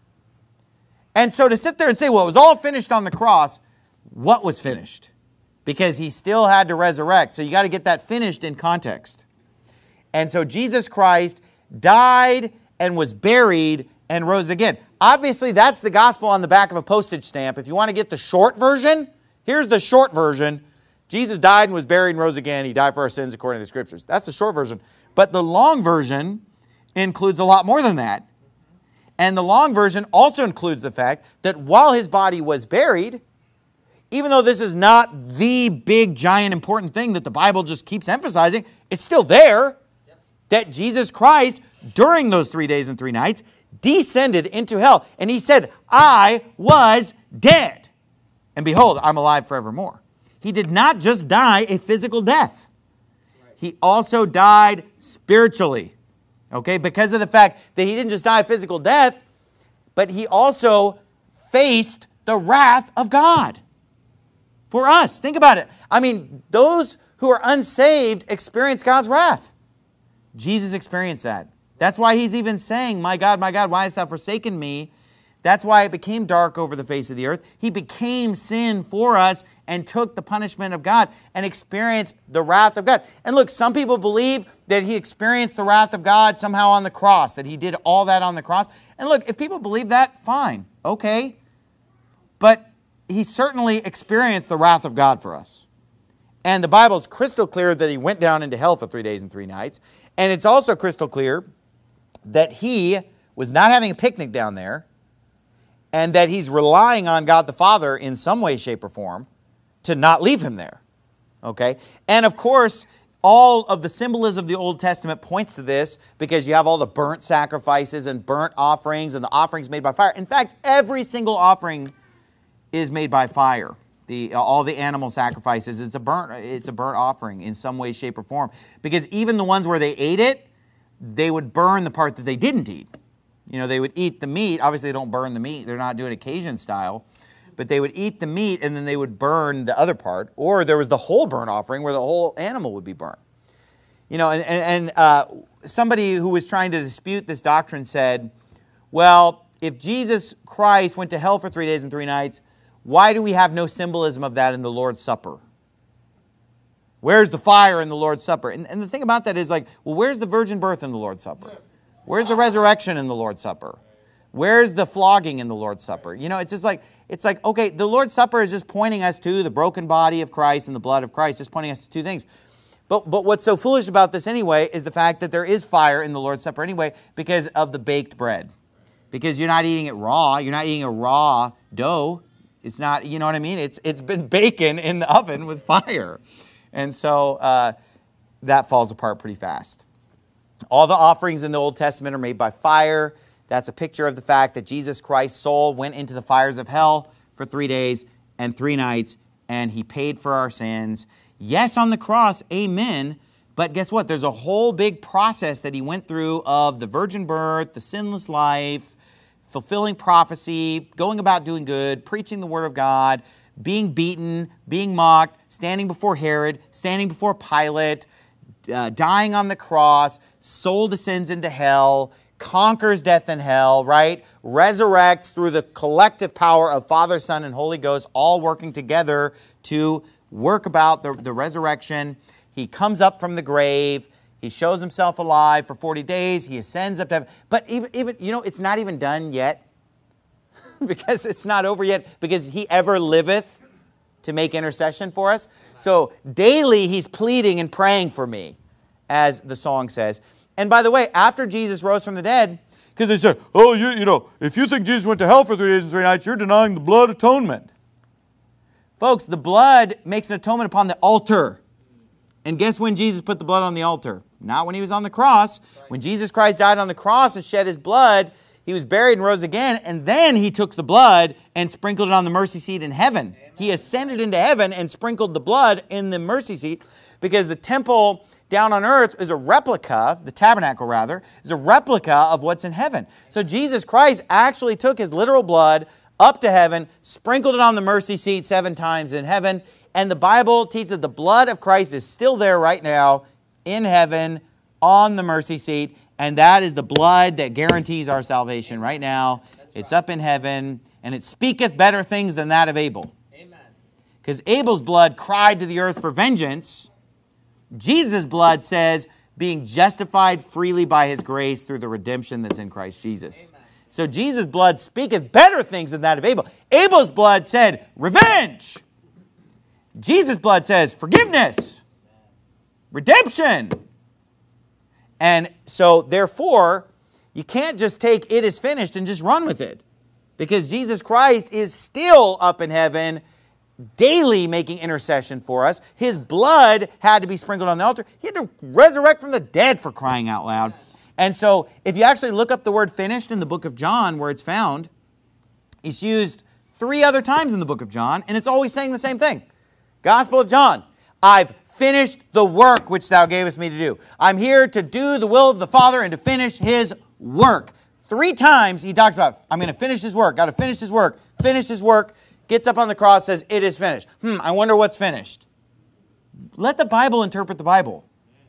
And so to sit there and say, well, it was all finished on the cross, what was finished? Because he still had to resurrect. So you got to get that finished in context. And so Jesus Christ died and was buried and rose again. Obviously, that's the gospel on the back of a postage stamp. If you want to get the short version, here's the short version. Jesus died and was buried and rose again. He died for our sins according to the Scriptures. That's the short version. But the long version includes a lot more than that. And the long version also includes the fact that while his body was buried, even though this is not the big, giant, important thing that the Bible just keeps emphasizing, it's still there. Yep. That Jesus Christ, during those 3 days and 3 nights, descended into hell. And he said, I was dead. And behold, I'm alive forevermore. He did not just die a physical death. Right. He also died spiritually. Okay, because of the fact that he didn't just die a physical death, but he also faced the wrath of God. For us. Think about it. I mean, those who are unsaved experience God's wrath. Jesus experienced that. That's why he's even saying, my God, why hast thou forsaken me? That's why it became dark over the face of the earth. He became sin for us, and took the punishment of God and experienced the wrath of God. And look, some people believe that he experienced the wrath of God somehow on the cross, that he did all that on the cross. And look, if people believe that, fine, okay. But he certainly experienced the wrath of God for us. And the Bible is crystal clear that he went down into hell for 3 days and 3 nights. And it's also crystal clear that he was not having a picnic down there, and that he's relying on God the Father in some way, shape, or form to not leave him there. Okay? And of course, all of the symbolism of the Old Testament points to this, because you have all the burnt sacrifices and burnt offerings and the offerings made by fire. In fact, every single offering is made by fire. All the animal sacrifices, it's a burnt offering in some way, shape, or form. Because even the ones where they ate it, they would burn the part that they didn't eat. You know, they would eat the meat. Obviously, they don't burn the meat. They're not doing it Cajun style. But they would eat the meat, and then they would burn the other part. Or there was the whole burnt offering where the whole animal would be burnt. You know, and somebody who was trying to dispute this doctrine said, well, if Jesus Christ went to hell for 3 days and 3 nights, why do we have no symbolism of that in the Lord's Supper? Where's the fire in the Lord's Supper? And the thing about that is like, well, where's the virgin birth in the Lord's Supper? Where's the resurrection in the Lord's Supper? Where's the flogging in the Lord's Supper? You know, it's just like, okay, the Lord's Supper is just pointing us to the broken body of Christ and the blood of Christ, just pointing us to two things. But what's so foolish about this anyway is the fact that there is fire in the Lord's Supper anyway because of the baked bread. Because you're not eating it raw. You're not eating a raw dough. It's not, you know what I mean? It's been baking in the oven with fire. And so that falls apart pretty fast. All the offerings in the Old Testament are made by fire. That's a picture of the fact that Jesus Christ's soul went into the fires of hell for 3 days and 3 nights, and he paid for our sins. Yes, on the cross, amen. But guess what? There's a whole big process that he went through of the virgin birth, the sinless life, fulfilling prophecy, going about doing good, preaching the word of God, being beaten, being mocked, standing before Herod, standing before Pilate, dying on the cross, soul descends into hell, conquers death and hell, right? Resurrects through the collective power of Father, Son, and Holy Ghost, all working together to work about the resurrection. He comes up from the grave. He shows himself alive for 40 days. He ascends up to heaven. But even you know, it's not even done yet because it's not over yet because he ever liveth to make intercession for us. So daily he's pleading and praying for me, as the song says. And by the way, after Jesus rose from the dead, because they said, oh, you know, if you think Jesus went to hell for 3 days and 3 nights, you're denying the blood atonement. Folks, the blood makes an atonement upon the altar. And guess when Jesus put the blood on the altar? Not when he was on the cross. When Jesus Christ died on the cross and shed his blood, he was buried and rose again, and then he took the blood and sprinkled it on the mercy seat in heaven. He ascended into heaven and sprinkled the blood in the mercy seat because the temple down on earth is a replica, the tabernacle rather, is a replica of what's in heaven. So Jesus Christ actually took his literal blood up to heaven, sprinkled it on the mercy seat 7 times in heaven, and the Bible teaches that the blood of Christ is still there right now in heaven on the mercy seat, and that is the blood that guarantees our salvation right now. It's up in heaven, and it speaketh better things than that of Abel. Because Abel's blood cried to the earth for vengeance. Jesus' blood says, being justified freely by his grace through the redemption that's in Christ Jesus. Amen. So Jesus' blood speaketh better things than that of Abel. Abel's blood said, revenge. Jesus' blood says, forgiveness, redemption. And so, therefore, you can't just take it is finished and just run with it. Because Jesus Christ is still up in heaven, daily making intercession for us. His blood had to be sprinkled on the altar. He had to resurrect from the dead, for crying out loud. And so, if you actually look up the word finished in the book of John, where it's found, it's used 3 other times in the book of John, and it's always saying the same thing. Gospel of John, I've finished the work which thou gavest me to do. I'm here to do the will of the Father and to finish his work. 3 times he talks about, I'm going to finish his work, got to finish his work, gets up on the cross, says, it is finished. I wonder what's finished. Let the Bible interpret the Bible.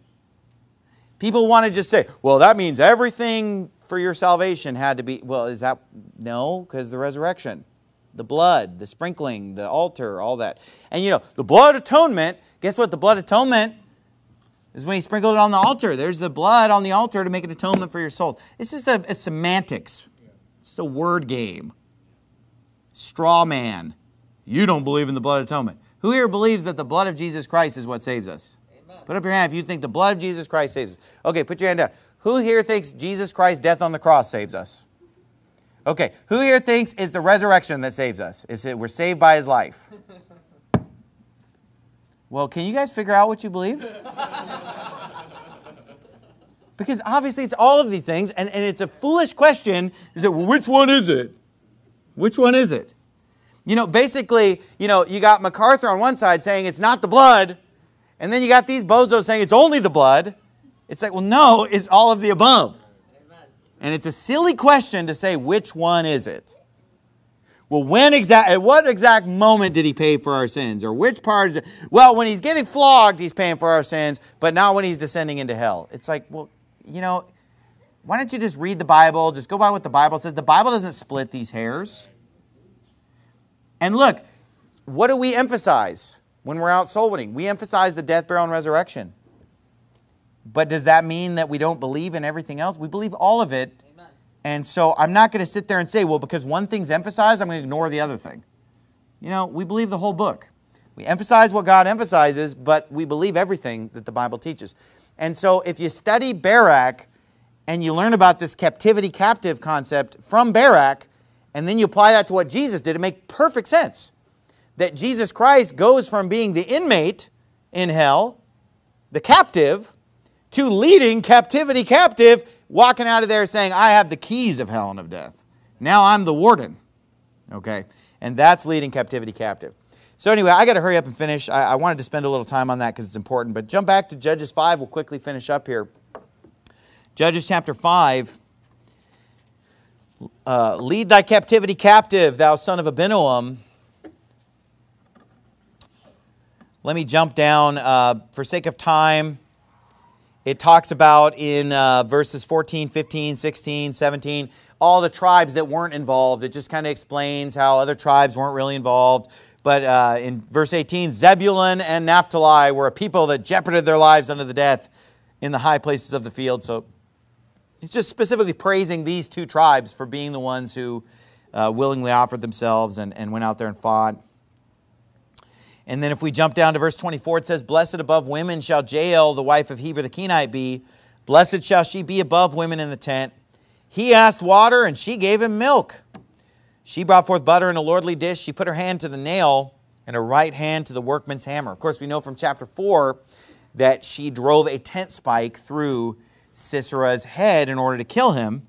People want to just say, well, that means everything for your salvation had to be, well, is that, no, because the resurrection. the blood, the sprinkling, the altar, all that. And the blood atonement, guess what? The blood atonement is when he sprinkled it on the altar. There's the blood on the altar to make an atonement for your souls. It's just a semantics. It's a word game. Straw man. You don't believe in the blood atonement. Who here believes that the blood of Jesus Christ is what saves us? Amen. Put up your hand if you think the blood of Jesus Christ saves us. Okay, put your hand down. Who here thinks Jesus Christ's death on the cross saves us? Okay, who here thinks it's the resurrection that saves us? Is it we're saved by his life? Well, can you guys figure out what you believe? Because obviously it's all of these things, and it's a foolish question. Is that, well, which one is it? Which one is it? Basically, you got MacArthur on one side saying it's not the blood, and then you got these bozos saying it's only the blood. It's like, well, no, it's all of the above. Amen. And it's a silly question to say, which one is it? Well, at what exact moment did he pay for our sins? Or which part is it? Well, when he's getting flogged, he's paying for our sins, but not when he's descending into hell. It's like, well, why don't you just read the Bible? Just go by what the Bible says. The Bible doesn't split these hairs. And look, what do we emphasize when we're out soul winning? We emphasize the death, burial, and resurrection. But does that mean that we don't believe in everything else? We believe all of it. Amen. And so I'm not going to sit there and say, well, because one thing's emphasized, I'm going to ignore the other thing. We believe the whole book. We emphasize what God emphasizes, but we believe everything that the Bible teaches. And so if you study Barak and you learn about this captive concept from Barak, and then you apply that to what Jesus did, it makes perfect sense. That Jesus Christ goes from being the inmate in hell, the captive, to leading captivity captive, walking out of there saying, I have the keys of hell and of death. Now I'm the warden. Okay? And that's leading captivity captive. So anyway, I got to hurry up and finish. I wanted to spend a little time on that because it's important. But jump back to Judges 5. We'll quickly finish up here. Judges chapter 5. Lead thy captivity captive, thou son of Abinoam. Let me jump down for sake of time. It talks about in verses 14, 15, 16, 17, all the tribes that weren't involved. It just kind of explains how other tribes weren't really involved. But in verse 18, Zebulun and Naphtali were a people that jeoparded their lives unto the death in the high places of the field. So it's just specifically praising these two tribes for being the ones who willingly offered themselves and went out there and fought. And then if we jump down to verse 24, it says, Blessed above women shall Jael, the wife of Heber the Kenite, be. Blessed shall she be above women in the tent. He asked water, and she gave him milk. She brought forth butter in a lordly dish. She put her hand to the nail, and her right hand to the workman's hammer. Of course, we know from chapter 4 that she drove a tent spike through Sisera's head in order to kill him.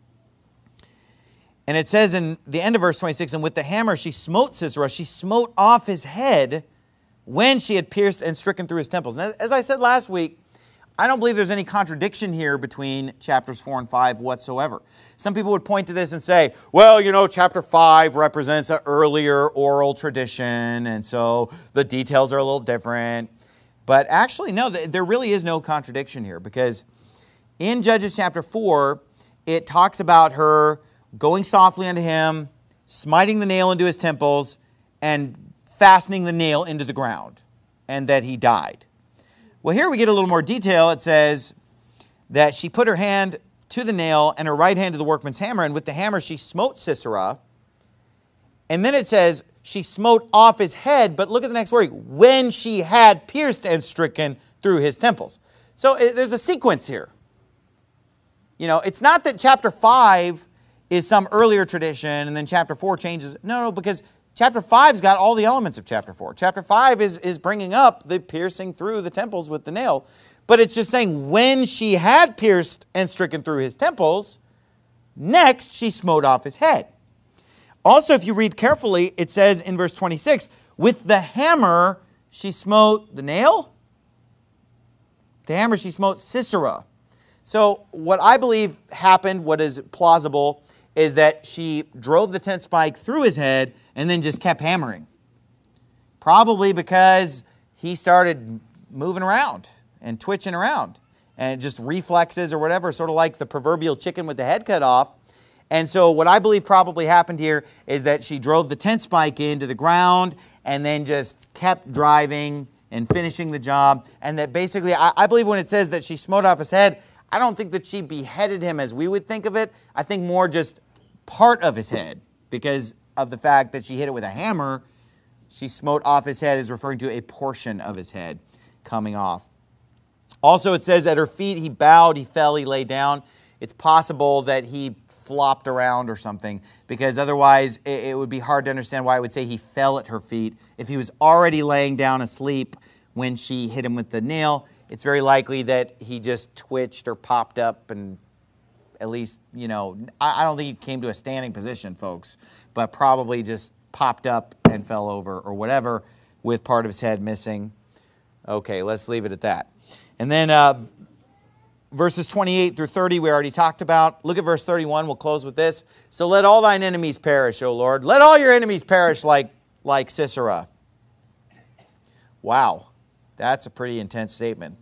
And it says in the end of verse 26, and with the hammer she smote Sisera. She smote off his head when she had pierced and stricken through his temples. And as I said last week, I don't believe there's any contradiction here between chapters 4 and 5 whatsoever. Some people would point to this and say, well, chapter 5 represents an earlier oral tradition, and so the details are a little different. But actually, no, there really is no contradiction here, because in Judges chapter 4, it talks about her going softly unto him, smiting the nail into his temples, and fastening the nail into the ground, and that he died. Well, here we get a little more detail. It says that she put her hand to the nail and her right hand to the workman's hammer, and with the hammer she smote Sisera. And then it says she smote off his head, but look at the next word, when she had pierced and stricken through his temples. So there's a sequence here. It's not that chapter 5 is some earlier tradition and then chapter 4 changes. No, because chapter 5's got all the elements of chapter 4. Chapter 5 is bringing up the piercing through the temples with the nail. But it's just saying when she had pierced and stricken through his temples, next she smote off his head. Also, if you read carefully, it says in verse 26, with the hammer she smote the nail. The hammer she smote Sisera. So what I believe happened, what is plausible, is that she drove the tent spike through his head and then just kept hammering. Probably because he started moving around and twitching around and just reflexes or whatever, sort of like the proverbial chicken with the head cut off. And so what I believe probably happened here is that she drove the tent spike into the ground and then just kept driving and finishing the job. And that basically, I believe when it says that she smote off his head, I don't think that she beheaded him as we would think of it. I think more just part of his head, because of the fact that she hit it with a hammer. She smote off his head is referring to a portion of his head coming off. Also, it says at her feet, he bowed, he fell, he lay down. It's possible that he flopped around or something, because otherwise it would be hard to understand why I would say he fell at her feet. If he was already laying down asleep when she hit him with the nail, it's very likely that he just twitched or popped up, and at least, I don't think he came to a standing position, folks, but probably just popped up and fell over or whatever with part of his head missing. Okay, let's leave it at that. And then verses 28 through 30 we already talked about. Look at verse 31. We'll close with this. So let all thine enemies perish, O Lord. Let all your enemies perish like Sisera. Wow, that's a pretty intense statement.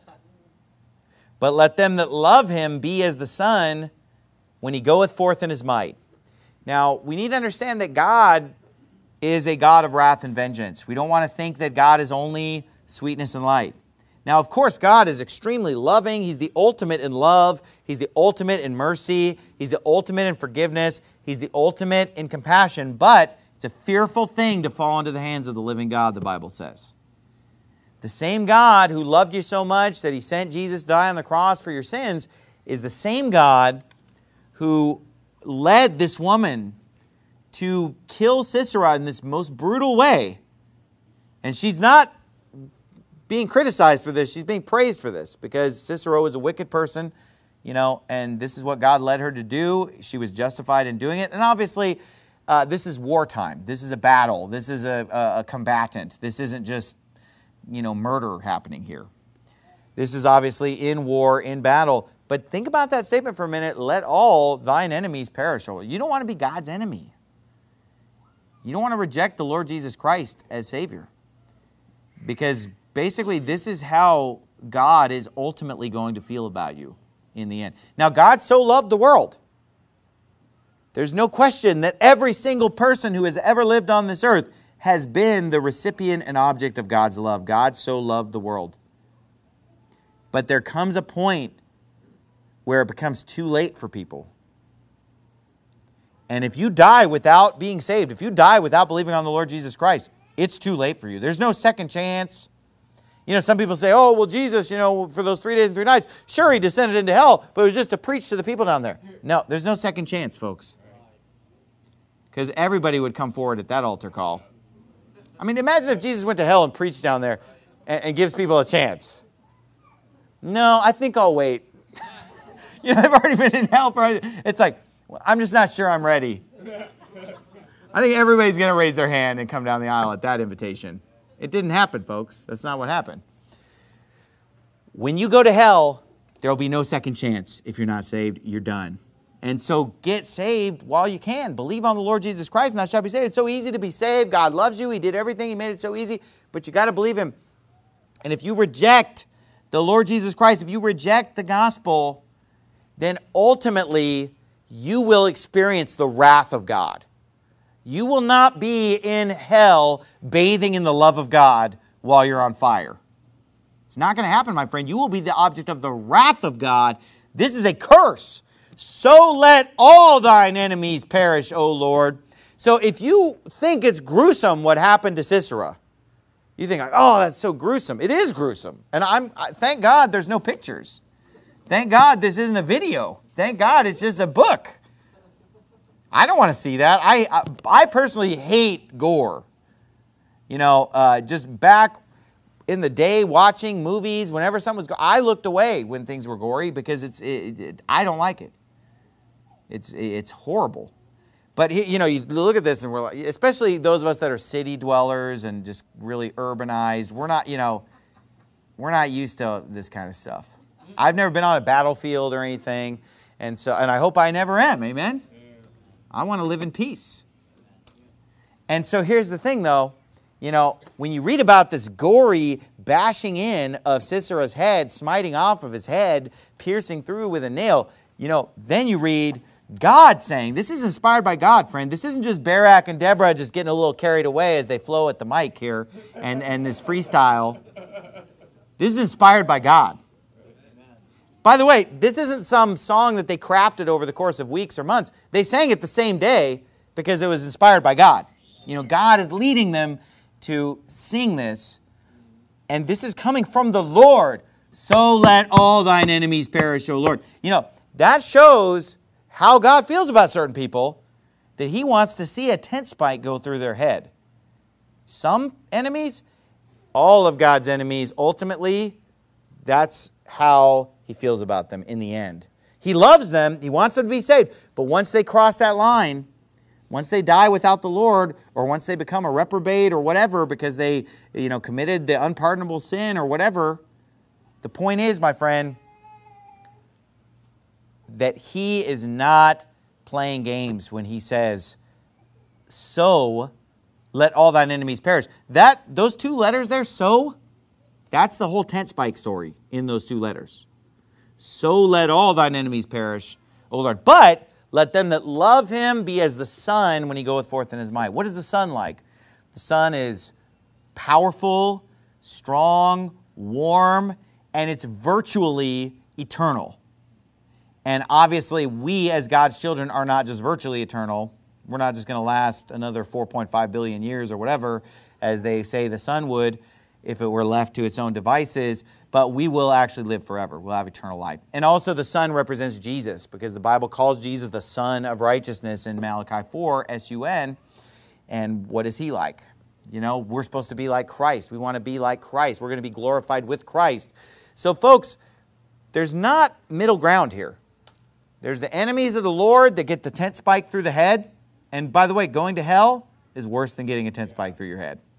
But let them that love him be as the sun when he goeth forth in his might. Now, we need to understand that God is a God of wrath and vengeance. We don't want to think that God is only sweetness and light. Now, of course, God is extremely loving. He's the ultimate in love. He's the ultimate in mercy. He's the ultimate in forgiveness. He's the ultimate in compassion. But it's a fearful thing to fall into the hands of the living God, the Bible says. The same God who loved you so much that he sent Jesus to die on the cross for your sins is the same God who led this woman to kill Sisera in this most brutal way. And she's not being criticized for this. She's being praised for this, because Sisera was a wicked person, and this is what God led her to do. She was justified in doing it. And obviously, this is wartime. This is a battle. This is a combatant. This isn't just murder happening here. This is obviously in war, in battle. But think about that statement for a minute. Let all thine enemies perish. You don't want to be God's enemy. You don't want to reject the Lord Jesus Christ as Savior. Because basically this is how God is ultimately going to feel about you in the end. Now, God so loved the world. There's no question that every single person who has ever lived on this earth has been the recipient and object of God's love. God so loved the world. But there comes a point where it becomes too late for people. And if you die without being saved, if you die without believing on the Lord Jesus Christ, it's too late for you. There's no second chance. Some people say, oh, well, Jesus, for those 3 days and 3 nights, sure, he descended into hell, but it was just to preach to the people down there. No, there's no second chance, folks. Because everybody would come forward at that altar call. I mean, imagine if Jesus went to hell and preached down there and gives people a chance. No, I think I'll wait. I've already been in hell for... It's like, I'm just not sure I'm ready. I think everybody's going to raise their hand and come down the aisle at that invitation. It didn't happen, folks. That's not what happened. When you go to hell, there will be no second chance. If you're not saved, you're done. And so get saved while you can. Believe on the Lord Jesus Christ and thou shalt be saved. It's so easy to be saved. God loves you. He did everything. He made it so easy. But you got to believe him. And if you reject the Lord Jesus Christ, if you reject the gospel, then ultimately you will experience the wrath of God. You will not be in hell bathing in the love of God while you're on fire. It's not going to happen, my friend. You will be the object of the wrath of God. This is a curse. So let all thine enemies perish, O Lord. So if you think it's gruesome what happened to Sisera, you think, oh, that's so gruesome. It is gruesome. And thank God there's no pictures. Thank God this isn't a video. Thank God it's just a book. I don't want to see that. I personally hate gore. Just back in the day watching movies, whenever something was I looked away when things were gory because I don't like it. It's horrible. But you look at this and we're like, especially those of us that are city dwellers and just really urbanized, we're not used to this kind of stuff. I've never been on a battlefield or anything, and I hope I never am. Amen. I want to live in peace. And so here's the thing, though. When you read about this gory bashing in of Sisera's head, smiting off of his head, piercing through with a nail, then you read God saying, this is inspired by God, friend. This isn't just Barak and Deborah just getting a little carried away as they flow at the mic here and this freestyle. This is inspired by God. By the way, this isn't some song that they crafted over the course of weeks or months. They sang it the same day because it was inspired by God. You know, God is leading them to sing this. And this is coming from the Lord. So let all thine enemies perish, O Lord. You know, that shows how God feels about certain people, that he wants to see a tent spike go through their head. Some enemies, all of God's enemies, ultimately, that's how he feels about them in the end. He loves them. He wants them to be saved. But once they cross that line, once they die without the Lord, or once they become a reprobate or whatever because they, committed the unpardonable sin or whatever, the point is, my friend, that he is not playing games when he says, so let all thine enemies perish. Those two letters there, so, that's the whole tent spike story in those two letters. So let all thine enemies perish, O Lord. But let them that love him be as the sun when he goeth forth in his might. What is the sun like? The sun is powerful, strong, warm, and it's virtually eternal. And obviously, we as God's children are not just virtually eternal. We're not just going to last another 4.5 billion years or whatever, as they say the sun would if it were left to its own devices. But we will actually live forever. We'll have eternal life. And also the sun represents Jesus, because the Bible calls Jesus the Son of Righteousness in Malachi 4, S-U-N. And what is he like? You know, we're supposed to be like Christ. We want to be like Christ. We're going to be glorified with Christ. So folks, there's not middle ground here. There's the enemies of the Lord that get the tent spike through the head. And by the way, going to hell is worse than getting a tent spike through your head.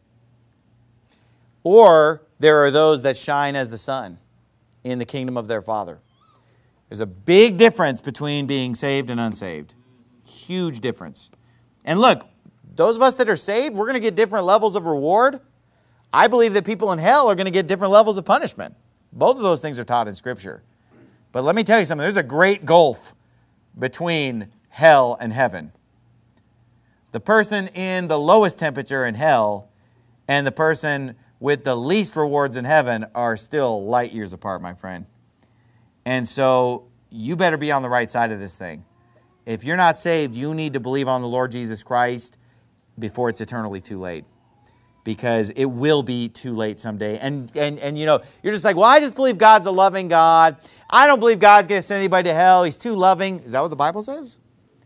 Or there are those that shine as the sun in the kingdom of their Father. There's a big difference between being saved and unsaved. Huge difference. And look, those of us that are saved, we're going to get different levels of reward. I believe that people in hell are going to get different levels of punishment. Both of those things are taught in Scripture. But let me tell you something. There's a great gulf between hell and heaven. The person in the lowest temperature in hell and the person with the least rewards in heaven are still light years apart, my friend. And so you better be on the right side of this thing. If you're not saved, you need to believe on the Lord Jesus Christ before it's eternally too late. Because it will be too late someday. And you know, you're just like, well, I just believe God's a loving God. I don't believe God's going to send anybody to hell. He's too loving. Is that what the Bible says?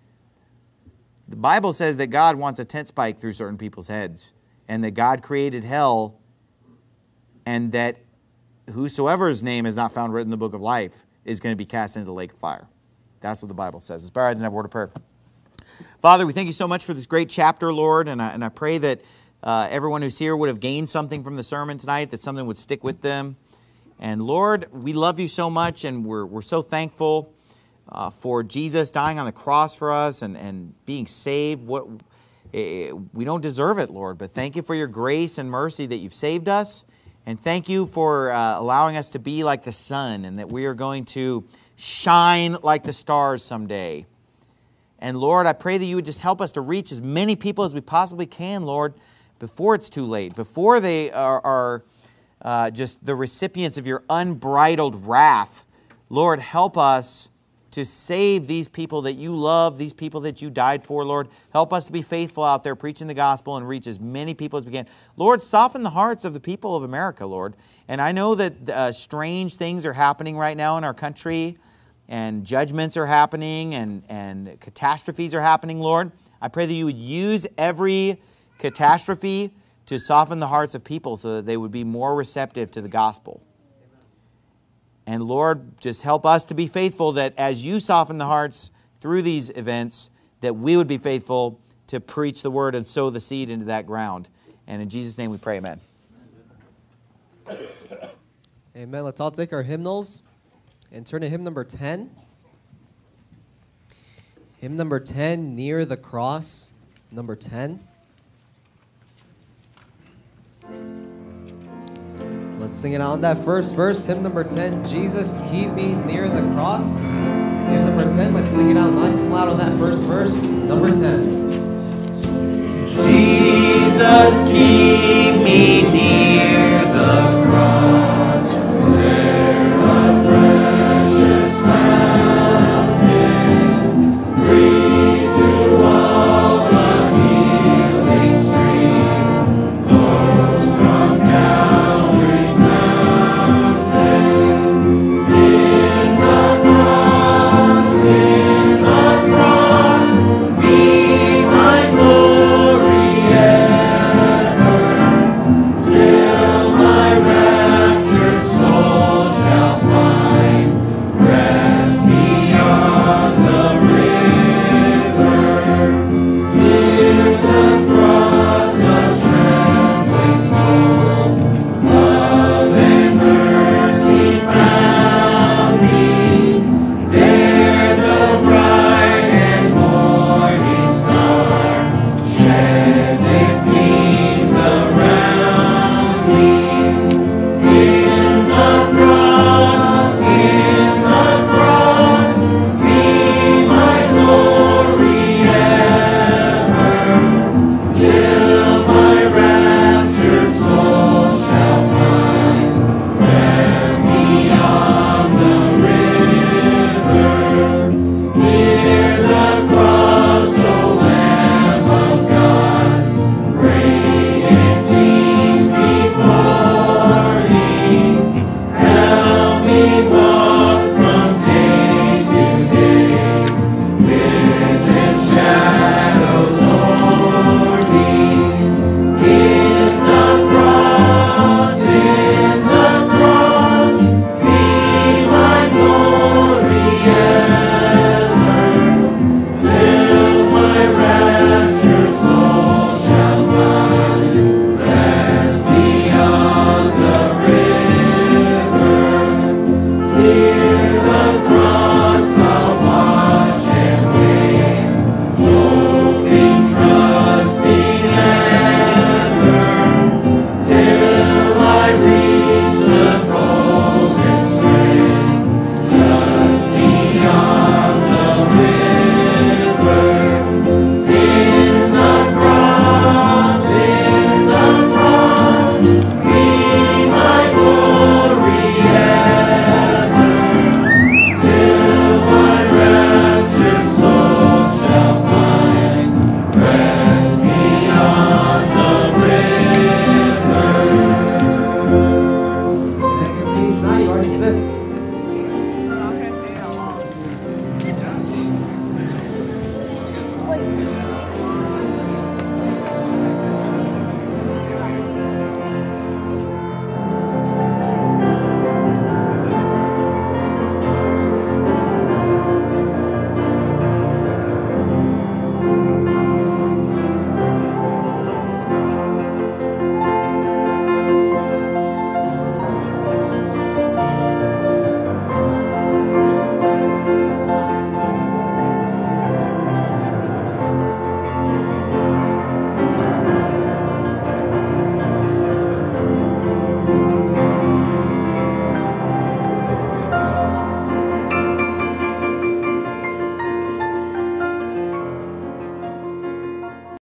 The Bible says that God wants a tent spike through certain people's heads. And that God created hell. And that whosoever's name is not found written in the book of life is going to be cast into the lake of fire. That's what the Bible says. Let's bow our heads and have a word of prayer. Father, we thank you so much for this great chapter, Lord. And I pray that everyone who's here would have gained something from the sermon tonight, that something would stick with them. And Lord, we love you so much, and we're so thankful for Jesus dying on the cross for us and being saved. We don't deserve it, Lord, but thank you for your grace and mercy that you've saved us. And thank you for allowing us to be like the sun, and that we are going to shine like the stars someday. And Lord, I pray that you would just help us to reach as many people as we possibly can, Lord, before it's too late, before they are just the recipients of your unbridled wrath. Lord, help us to save these people that you love, these people that you died for, Lord. Help us to be faithful out there preaching the gospel and reach as many people as we can. Lord, soften the hearts of the people of America, Lord. And I know that strange things are happening right now in our country, and judgments are happening, and catastrophes are happening, Lord. I pray that you would use every catastrophe to soften the hearts of people so that they would be more receptive to the gospel. And Lord, just help us to be faithful, that as you soften the hearts through these events, that we would be faithful to preach the word and sow the seed into that ground. And in Jesus' name we pray, amen. Amen. Let's all take our hymnals and turn to hymn number 10. Hymn number 10, Near the Cross, number 10. Let's sing it on that first verse, hymn number 10, Jesus, keep me near the cross. Hymn number number 10. Let's sing it out nice and loud on that first verse. Number 10. Jesus, keep me near.